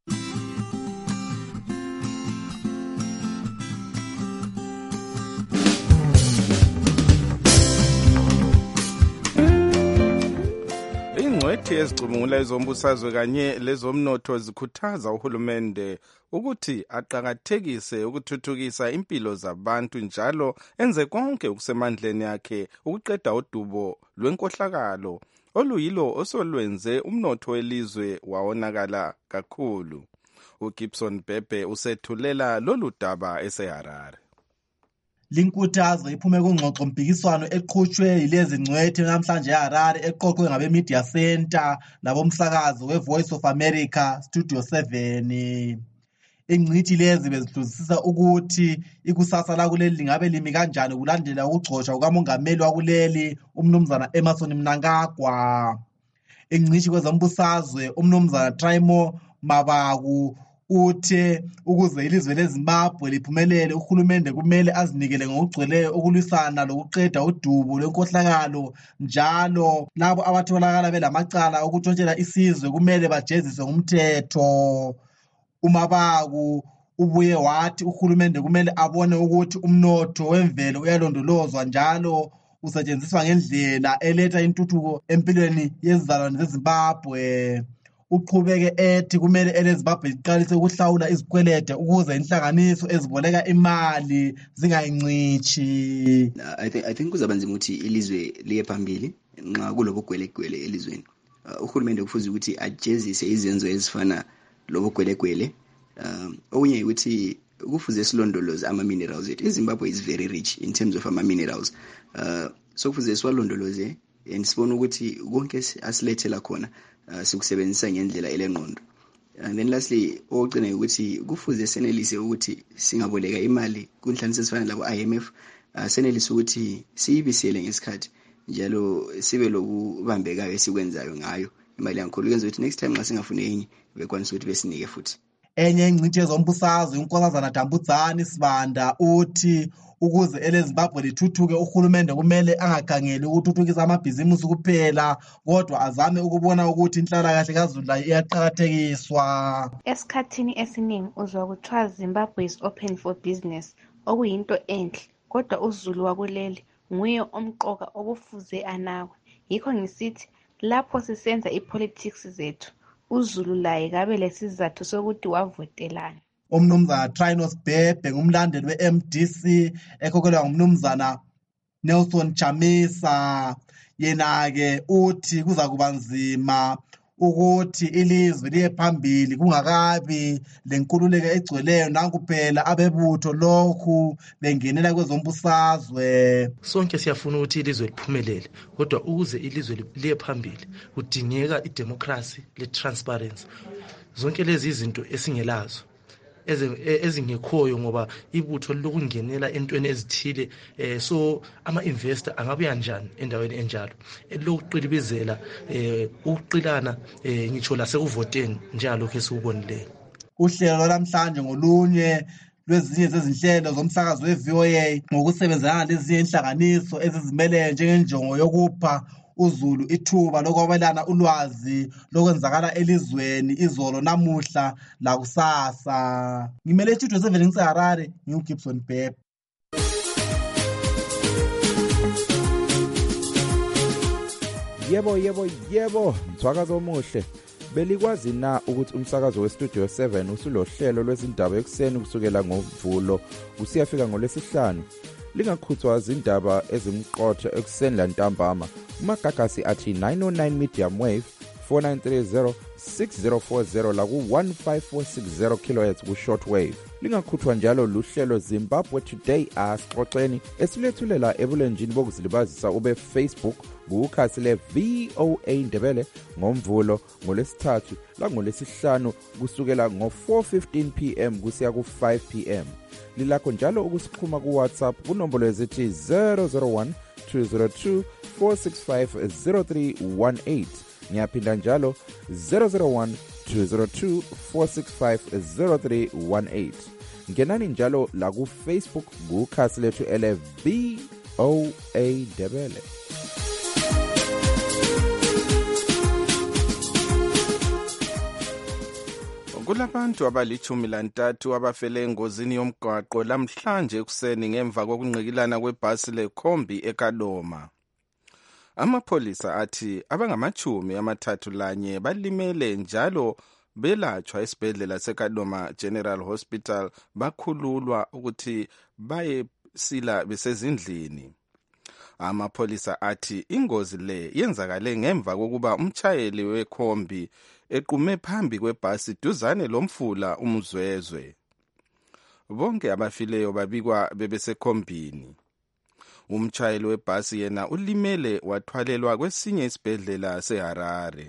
Ingcwethi ezicubungula ezombusazwe kanye lezomnotho zikhuthaza uhulumende ukuthi aqakathekise ukuthuthukisa impilo zabantu njalo enze konke okusemandleni akhe ukuqeda udubo lwenkohlakalo oluyilo osolwenze umnotho welizwe wawonakala kakhulu. uGibson Bhebhe usethulela lolu daba eseHarare. Linkuthazo iphume kungxoxo mpikiswano eqhutshwe yilezi ngcwethe namhlanje eHarare eqoqwe ngabe Media Center labomsakazo weVoice of America Studio 7. Ingcithi lezi bezihluzisisa ukuthi ikusasa lakuleli lingabe limi kanjani kulandela ukugcotshwa kukamongameli wakuleli umnumzana Emmerson Mnangagwa. Ingcithi kwezombusazwe umnumzana Traimo Mabaku uthe ukuze ilizwe leZimbabwe liphumelele uhulumende kumele azinikele ngokugcweleyo ukulwisana lokuqeda udubo lwenkohlakalo, njalo labo abatholakala belamacala okutshontshela isizwe kumele bajeziswe ngumthetho. uMabaku ubuye wathi uhulumende kumele abone ukuthi umnotho wemvelo uyalondolozwa njalo usetshenziswa ngendlela eletha intuthuko empilweni yezizalwane zeZimbabwe. Uqhubeke ethi kumele eleZimbabwe liqalise ukuhlawula izikwelede ukuze inhlanganiso eziboleka imali zingayincithi. I think kuzaba nzima ukuthi ilizwe liye phambili nxa kulobo gwelegwele elizweni. Uhulumende kufuze ukuthi ajezise izenzo ezifana lobo gwelegwele. Okunye ukuthi kufuze silondoloze ama-minerals ethu. iZimbabwe is very rich in terms of ama-minerals. So kufuze siwalondoloze and sibone ukuthi konke asilethela khona sikusebenzisa ngendlela elengqondo. And then lastly, ogcina ukuthi kufuze senelise ukuthi singaboleka imali kunhlanganiso ezifana labo IMF, senelise ukuthi siyibisele ngesikhathi njalo sibe lokubambekayo esikwenzayo ngayo imali yankulu kwenza ukuthi next time nxa singafune enye bekwanisa ukuthi besinike futhi. Enye ingcithi yezombusazwe uNkosazana Dambudzani Sibanda uthi ukuze eleZimbabwe lithuthuke uhulumende kumele angakhangeli ukuthuthukisa amabhizimusi kuphela kodwa azame ukubona ukuthi inhlalakahle kaZulu iyaqhakathekiswa. Esikhathini esiningi uzwa kuthiwa Zimbabwe is open for business, okuyinto enhle, kodwa uZulu wakuleli nguye omqoka okufuze anakwe. Yikho ngisithi lapho sisenza ipolitics zethu uZulu laye kabe lesizathu sokuthi wavotelana. Umnumzana Trinos Bhebhe ngumlandeli we-MDC ekhokhelwa ngumnumzana Nelson Chamisa, yena-ke uthi kuza kuba nzima ukuthi ilizwe liye phambili kungakabi lenkululeko egcweleyo nankuphela abebutho lokhu bengenela kwezombusazwe. Sonke siyafuna ukuthi ilizwe liphumelele, kodwa ukuze ilizwe liye phambili kudingeka idemocracy le-transparency. Zonke lezi izinto esingelazo ezingekhoyo ngoba ibutho lokungenela entweni ezithile, so ama-investor angabuya njani endaweni enjalo, lokuqilibizela ukuqilana ngitsho lasekuvoteni njengalokhu esikubonileyo. Uhlelo lwalamhlanje ngolunye lwezinye zezinhlelo zomsakazo we-VOA ngokusebenzana lezinye inhlanganiso ezizimeleyo njengenjongo yokupha uZulu ithuba lokwabelana ulwazi lokwenzakala elizweni izolo namuhla lakusasa. Ngimele istudio 7 ngiseHarare, ngiuGibson Bhebhe. Yebo, mthwakazo omuhle. Belikwazi na ukuthi umsakazo weStudio 7 usulohlelo lwezindaba ekuseni kusukela ngoMvulo usiyafika ngoLwesihlanu? Lingakhuthwa izindaba ezimqotho ekuseni lantambama. Umagagasi athi 909 medium wave 4930 6040 la ku 15460 kHz ku short wave. Lingakhuthwa njalo luhlelo Zimbabwe Today asixoxeni esilethulela ebulenjini bokuzilibazisa ube Facebook kukhasi le VOA Ndebele ngoMvulo ngoLwesithathu la ngoLwesihlanu kusukela ngo4:15 PM kusiya ku5 PM. Lilakho njalo ukusikhuma ku WhatsApp kunombolo ezithi 001 202 465 0318. Ngiyaphinda njalo 001 202 465 0318. Ngenani njalo la ku Facebook kukhasi lethu ele VOA Ndebele. Kulabantu abali-13 abafele engozini yomgwaqo lamhlanje ekuseni ngemva kokungqikilana kwebhasi lekhombi eKadoma. Amapholisa athi abangama-31 balimele njalo belatshwa esibhedlela seKadoma General Hospital bakhululwa ukuthi bayesila besezindlini. Amapholisa athi ingozi le yenzakale ngemva kokuba umtshayeli wekhombi equme phambi kwebhasi duzane lomfula uMzwezwe. Bonke abafileyo babikwa bebesekhombini. Umtshayeli webhasi yena ulimele wathwalelwa kwesinye isibhedlela seHarare.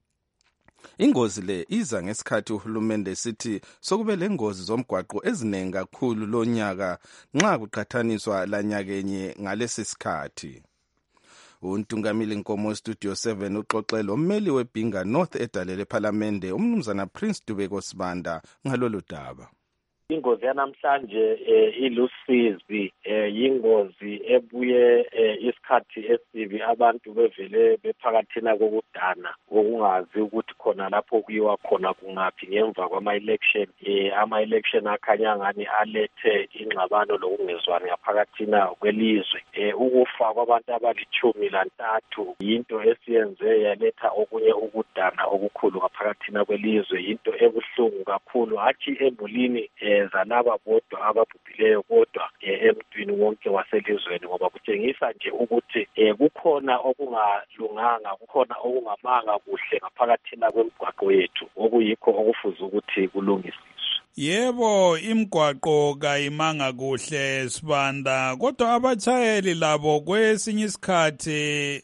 Ingozi le iza ngesikhathi uhulumende sithi sokube lengozi zomgwaqo eziningi kakhulu lonyaka nxa kuqhathaniswa lanyakenye ngalesi sikhathi. Untungamili Nkomo Studio 7 uxoxe lommeli weBhinga North edale lePhalamende umnumzana Prince Dubeko Sibanda ngalolu daba. Ingozi yanamhlanje ilusizi yingozi ebuye isikhathi esibi abantu bevele bephakathina kokudana okungazi ukuthi khona lapho kuyiwa khona kungaphi ngemva kwama-election. Ama-election akhanya ngani alethe ingxabano lokungezwani ngaphakathina kwelizwe. Ukufa kwabantu abali-13 yinto esiyenze yaletha okunye ukudana okukhulu ngaphakathina kwelizwe, yinto ebuhlungu kakhulu, hatshi emulini zalaba bodwa ababhubhileyo kodwa emntwini wonke waselizweni, ngoba kutshengisa nje ukuthi kukhona okungalunganga, kukhona okungamanga kuhle ngaphakathina kwemigwaqo yethu, okuyikho okufuze ukuthi kulungisiswe. Yebo, imigwaqo kayimanga kuhle Sibanda, kodwa abatshayeli labo kwesinye isikhathi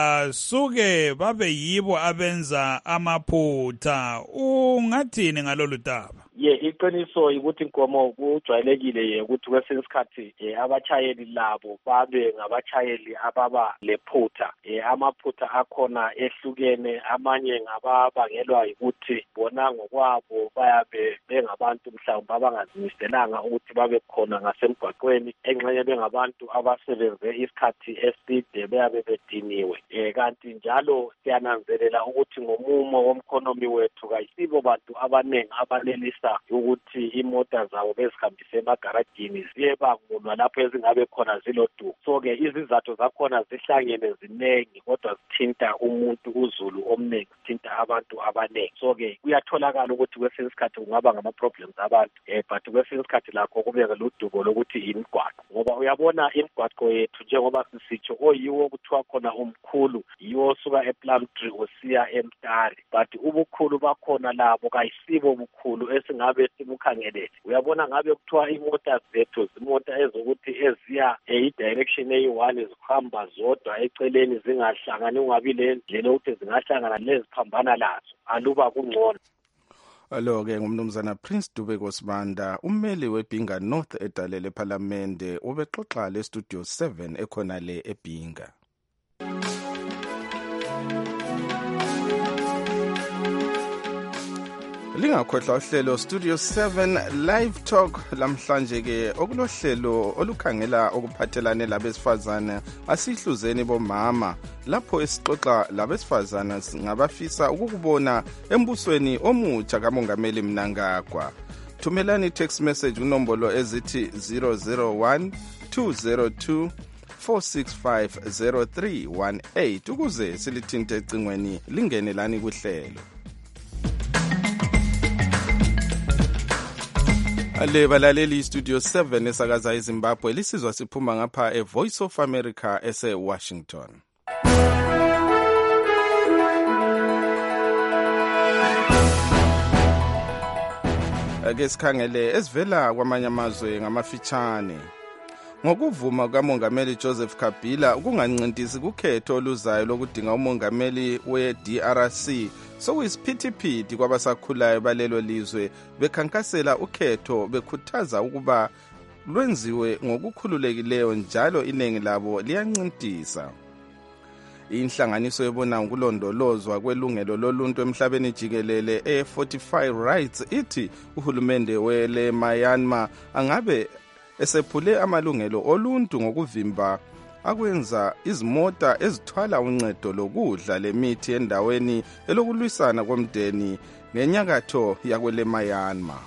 basuke babe yibo abenza amaphutha. Ungathini ngalolu daba? Iqiniso ukuthi Nkomo kujwayelekile ukuthi kwesinye isikhathi abatshayeli labo babe ngabatshayeli ababa lephutha. Amaphutha akhona ehlukene, amanye ngababangelwa ukuthi bona ngokwabo bayabe bengabantu mhlawumbe abangazimiselanga ukuthi babe khona ngasemgwaqweni, engxenye bengabantu abasebenze isikhathi eside beyabe bediniwe. Kanti njalo siyananzelela ukuthi ngomumo womkhonomi wethu kayisibo bantu abaningi abanelisa ukuthi imota zabo bezihambise emagarajini ziyebangulwa lapho ezingabe khona zilodumo. So-ke izizathu zakhona zihlangene ziningi, kodwa zithinta umuntu uZulu omningi, zithinta abantu abaningi. So-ke kuyatholakala ukuthi kwesinye isikhathi kungaba ngama-problems abantu, but kwesinye isikhathi lakho kubeke ludubo lokuthi imigwaqo. ngoba uyabona imigwaqo yethu njengoba sisitsho oyiwo kuthiwa khona umkhulu yiwo osuka ePlumtree usiya eMtari, but ubukhulu bakhona labo kayisibo bukhulu esingabe sibukhangelele. Uyabona ngabe kuthiwa imota zethu zimota ezokuthi eziya direction eyi-1 zihamba zodwa eceleni zingahlangani, ungabi lendlela ukuthi zingahlangana leziphambana lazo, aluba kungcono. Alo-ke ngumnumzana Prince Dube Sibanda, ummeli weBhinga North edalele ePhalamende, ubexoxa leStudio 7 ekhona le eBhinga. Lingakhohlwa uhlelo Studio 7 Live Talk lamhlanje ke okulohlelo olukhangela okuphathelane labesifazana asihluzeni bomama, lapho esixoxa labesifazana ngabafisa ukukubona embusweni omutsha kaMongameli Mnangagwa. Thumelani text message unombolo ezithi 001 202 4650318 ukuze silithinte ecingweni lingenelani kuhlelo. Ale balaleli Studio 7 esakaza eZimbabwe lisizwa siphuma ngapha eVoice of America ese-Washington. Ake sikhangele esivela kwamanye amazwe ngamafitshane. Ngokuvuma kaMongameli Joseph Kabila ukungancintisi kukhetho oluzayo lokudinga umongameli we-DRC sokuyisiphithiphithi kwabasakhulayo balelo lizwe bekhankasela ukhetho bekhuthaza ukuba lwenziwe ngokukhululekileyo njalo iningi labo liyancintisa. Inhlanganiso ebona ukulondolozwa kwelungelo loluntu emhlabeni jikelele e-45 Rights ithi uhulumende wele Myanmar angabe esephule amalungelo oluntu ngokuvimba akwenza izimota ezithwala uncedo lokudla lemithi endaweni elokulwisana komdeni ngenyakatho yakwele Myanmar.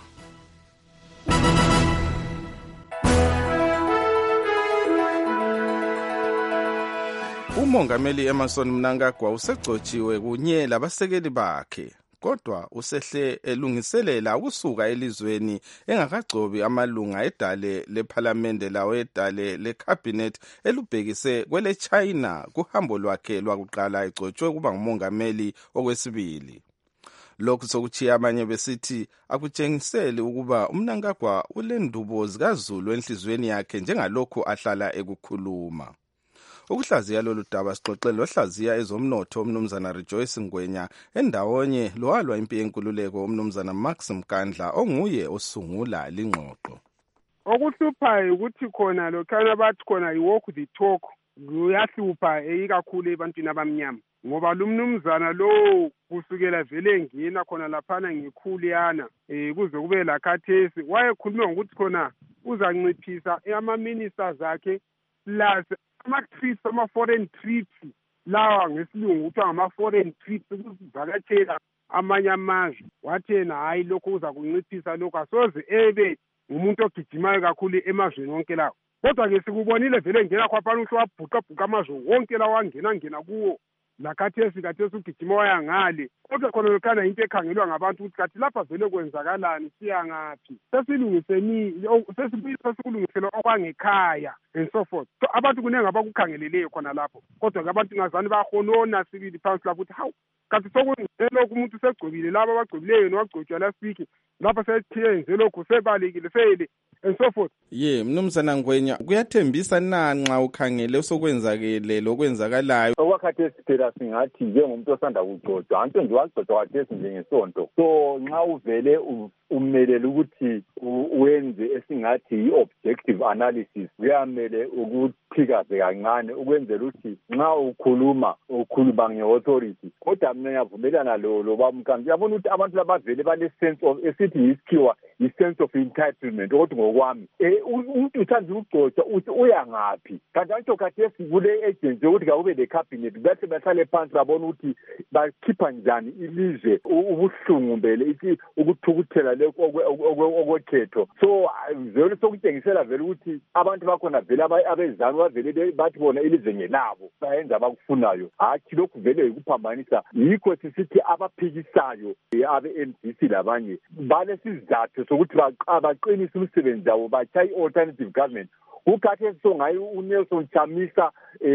Umongameli Emmerson Mnangagwa usegcotshiwe kunye labasekeli bakhe, kodwa usehle elungiselela ukusuka elizweni engakagcobi amalunga edale lephalamende lawo edale lecabinet elubhekise kwele China kuhambo lwakhe lwakuqala egcotshwe kuba ngumongameli okwesibili. Lokhu sokuchiya abanye besithi akutshengiseli ukuba uMnangagwa ulendubo zikaZulu enhlizweni yakhe njengalokhu ahlala ekukhuluma. Ukuhlaziya lolu daba sixoxe lohlaziya ezomnotho umnumzana Rejoice Ngwenya endawonye lowalwa impi yenkululeko umnumzana Max Mkandla onguye osungula lingxoxo. Okuhluphayo ukuthi khona lokhana bathi khona walk the talk kuyahlupha ikakhulu ebantwini abamnyama, ngoba lumnumzana lo kusukela vele ngena khona laphana ngekhuliyana kuze kube lakhathesi wayekhuluma ngokuthi khona uzanciphisa ama-ministers akhe plus ama-trips, ama-foreign trips lawa ngesilungu kuthiwa ngama-foreign trips ukuvakatshela amanye amazwe. Wathi yena hayi lokho uza kunciphisa lokho, asoze ebe ngumuntu ogijimayo kakhulu emazweni wonke lawo. Kodwa-ke sikubonile vele ngena khwaphana uhle wabhuqabhuqa amazwe wonke lawo angena kuwo lakhathesi ugijima waya ngale. Kodwa khona lokhana into ekhangelwa ngabantu ukuthi kathi lapha vele kwenzakalani, siya ngaphi, sesikulungisela okwangekhaya and so forth. So abantu kuningi abakukhangeleleyo khona lapho, kodwa abantu ngazani bahonona sibili phansi lapho ukuthi hawu kathi sokunzelokhu umuntu segcobile laba abagcobileyo nowagcotshwa last week lapha sethiyenze lokhu sebalekile sele and so forth. Mnumzana Ngwenya, kuyathembisa na nxa ukhangele sokwenzakele lokwenzakalayo? Okwakhathesi phela singathi njengomuntu osanda kugcotshwa anto nje wagcotshwa khathesi njengesonto, so nxa uvele umelele ukuthi wenze esingathi i-objective analysis kuyamele ukuphikaze kancane ukwenzela ukuthi nxa ukhuluma nge-authority. Kodwa mina ngiyavumelana lo bamkanje, yabona ukuthi abantu labavele bale-sense of esithi yisikhiwa i-sense of entitlement. Kodwa ngokwami umuntu uthanda ukugcotshwa uthi uya ngaphi, kanti anto khathesi kule agency yokuthi kawube le-cabinet bathi bahlale phansi babona ukuthi bakhipha njani ilizwe ubuhlungu mbele ukuthukuthela lokho okwekhetho. So vele sokutshengisela vele ukuthi abantu bakhona vele abezanu bavele bathi bona ilizwe ngelabo bayenza abakufunayo, hathi lokhu vele yikuphambanisa. Yikho sisithi abaphikisayo abe-MDC labanye balesizathu sokuthi baqinise umsebenzi wabo, batshaye i-alternative government ukhathesi songayi uNelson Chamisa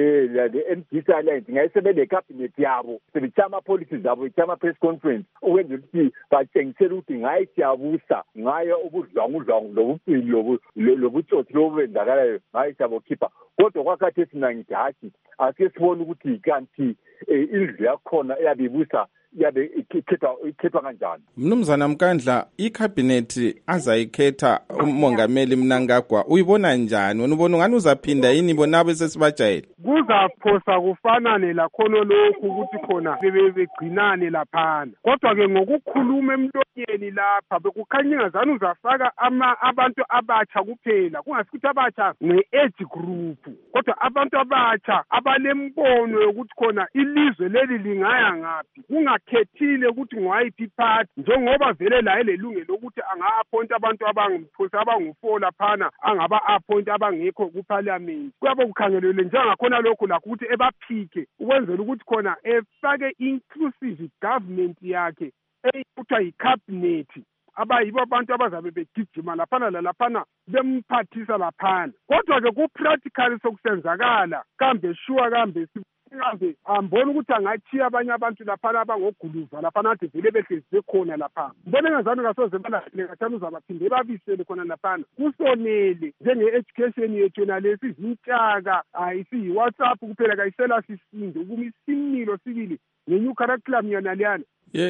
the MDC Alliance ngayisebele cabinet yabo sebechama policies zabo ichama press conference ukwenza ukuthi batshengisele ukuthi ngayi siyabusa ngayo ubudlwangudlwangu lobucili lobutsotsi lobenzakalayo ngayi siyabokhipha kodwa kwakhathesi mina ngithi hathi ake sibone ukuthi kanti indlu yakhona eyabibusa yabe ikhethwa kanjani. Mnumzana Mkandla, ikhabinethi azayikhetha umongameli Mnangagwa uyibona njani? Wena ubona ngani uzaphinda yini bona besesibajayela? Kuzaphosa kufanane lakhono lokhu ukuthi khona bebegcinane laphana. Kodwa ke ngokukhuluma emlonyeni lapha bekukhanya ngazani uzafaka abantu abatsha kuphela. Kungasikuthi abatsha nge-age group. Kodwa abantu abatsha abalembono yokuthi khona ilizwe leli lingaya ngaphi. Khethile ukuthi ngwayiphi part njengoba vele la elelungelo lokuthi anga-appoint abantu abangiphosa abangu4 laphana angaba-appoint abangekho kuparliament kuyabe kukhangelelwe njengakhona lokho lakho ukuthi ebaphike ukwenzela ukuthi khona efake inclusive government yakhe ekuthiwa yi-cabinet abayibo abantu abazabe begijima laphana lalaphana bemphathisa laphana kodwa-ke ku-practical sokusenzakala kambe sure kambe kambe ambona ukuthi angachiya abanye abantu laphana abangoguluva laphana ade vele behlezi bekhona laphana mbona engazani ngasoze balahlele kathana uzabaphinde babisele khona laphana kusonele njenge-education yethu yona lesi zintshaka isiyi-WhatsApp kuphela kayisela sisinde ukuma isimilo sibili nge-new curriculum yona leyana.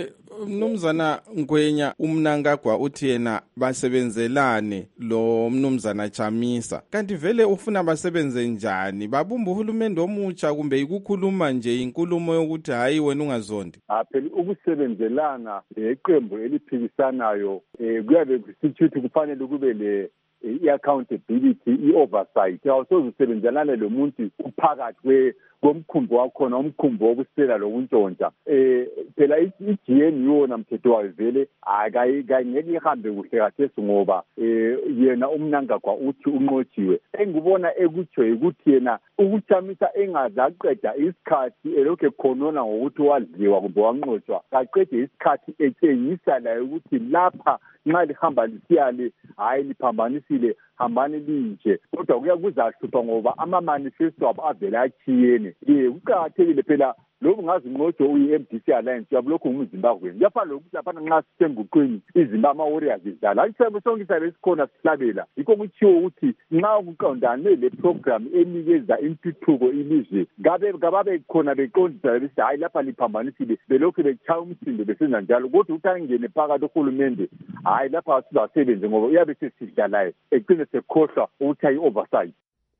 Mnumzana Ngwenya uMnangagwa uthi yena basebenzelane lo mnumzana Chamisa kanti vele ufuna basebenze njani babumba uhulumende omutsha kumbe ikukhuluma nje inkulumo yokuthi hayi wena ungazondi? Phela ukusebenzelana iqembu eliphikisanayo kuyabe kusithuthi kufanele kube le i-accountability i-oversight awusoze usebenzelane lo muntu uphakathi komkhumbo wakhona umkhumbo wobusela lokuntshontsha phela i-GN yona mthetho wayo vele akayingeke ihambe kuhle kathesi ngoba yena uMnangagwa uthi unqotshiwe engibona ekutsho ukuthi yena ukuchamisa engazaqeda isikhathi elokhu ekhonona ngokuthi wadliwa kumbe wanqotshwa kaqede isikhathi etshengisa layo ukuthi lapha nxa lihamba lisiyale hayi liphambanisile hambani linje kodwa kuzahlupha ngoba ama-manifesto abo avele achiyene kuqakathekile phela lokhu ngazi ngqotsho uyi-MDC Alliance uyabulokhu nguMzimbabweni kuyafana lokuthi laphana nxa sisenguqweni izimba ama-warriors idlala isithembu sonke isabe sikhona sihlabela yikho kutshiwo ukuthi nxa kuqondane le program enikeza intuthuko ilizwe kababe khona beqondisa besithi hayi lapha liphambanisile belokhu bechaya umsindo besenza njalo kodwa ukuthi angene phakathi uhulumende hayi lapha sizasebenze ngoba uyabe sesidlalayo egcine sekhohlwa ukuthi ayi-oversight.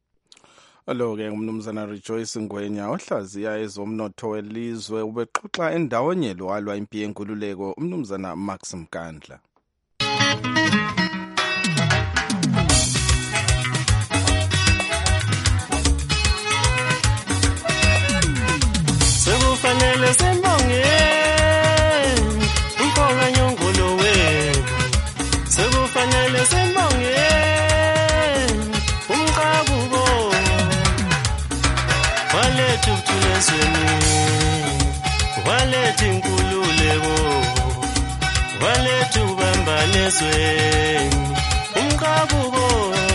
Alo-ke umnumzana Rejoice Ngwenya ohlaziya ezomnotho welizwe ubexoxa endawonye lo alwa impi yenkululeko umnumzana Max Mkandla. Sekufanele sembonge umkhonga nyongolo wenu sekufanele sembonge umqabuko walethu kuthulezweni walethu inkululeko walethu kubambanezweni umqabuko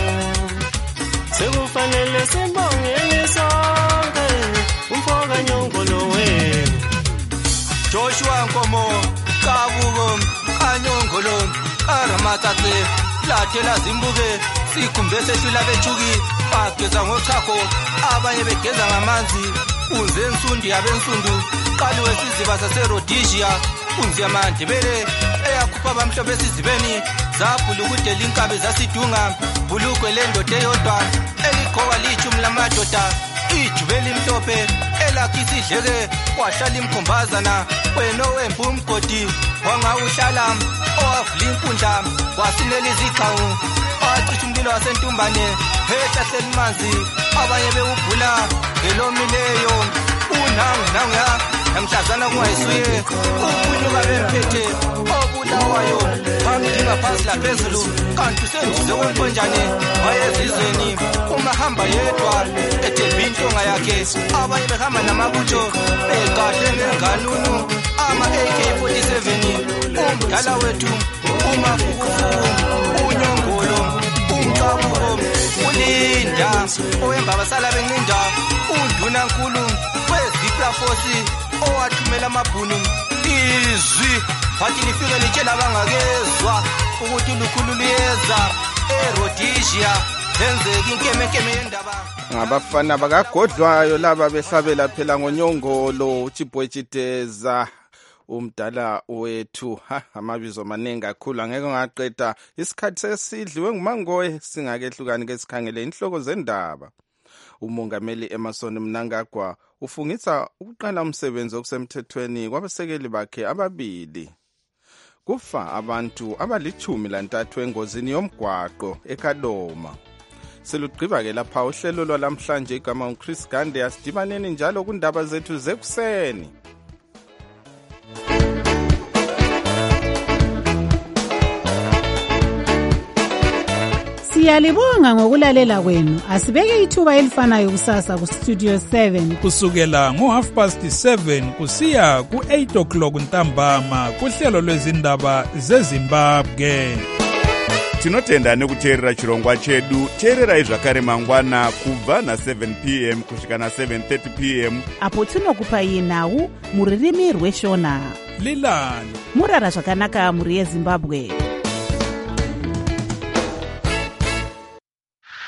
sekufanele simbongeni sonke umfoka nyongolo wenu Joshua Nkomo Kabuko Kanyongolo Aramatatse lathela zimbuke sikhumbe sehlula bechuki bageza ngochakho abanye begeza ngamanzi unze ensundi yabensundu qaliwe siziba saseRhodesia unze amandebele eyakhupha abamhlophe esizibeni zabhula ukudela inkabi zasidunga bulukwe lendoda eyodwa eligqoka lichumi lamadoda ijubeli mhlophe elakhi isidleke wahlala imkhombazana wena owembu umgodi wangawuhlala owavula inkundla wasinela izigcawu wacisha umlilo wasentumbane ehlahleni manzi abanye bewubhula ngelomileyo unangunanga namhlazana kungayisuye ukunyuka bemphethe obulawayo bamdinga phansi laphezulu kanti usenduze komponjane wayezizweni umahamba yedwa ethembe intonga yakhe abanye behamba namabutho begahle ngenganunu ama-AK-47 umdala wethu umafukufuku unyongolo umcabuko ulinda owembabasala bencinda unduna nkulu weziplafosi owathumela amabhunu izwi wathi lifike litshela abangakezwa ukuthi ulukhulu luyeza eRhodesia lenzeka inkemekeme yendaba. Ngabafana bakagodlwayo laba behlabela phela ngonyongolo uChibwechiteza umdala wethu. Amabizo maningi kakhulu angeke ngaqeda isikhathi sesidliwe ngumangoye singakehlukani ke sikhangele inhloko zendaba. Umongameli Emmerson Mnangagwa ufungisa ukuqala umsebenzi okusemthethweni kwabasekeli bakhe ababili. Kufa abantu abali-13 engozini yomgwaqo eKadoma. Selugqiba ke lapha uhlelo lwalamhlanje igama uChris Gande asidibaneni njalo kundaba zethu zekuseni. Siyalibonga ngokulalela kwenu. Asibeke ithuba elifanayo kusasa ku Studio 7 kusukela ngo7:30 kusiya ku8:00 ntambama kuhlelo lwezindaba zeZimbabwe. Tinotenda nekuteerera chirongwa chedu. Teererai zvakare mangwana kubva na7 p.m. kusvika na7:30 p.m. apo tinokupai nhau muririmi rweshona. Lilani murara zvakanaka muri yeZimbabwe.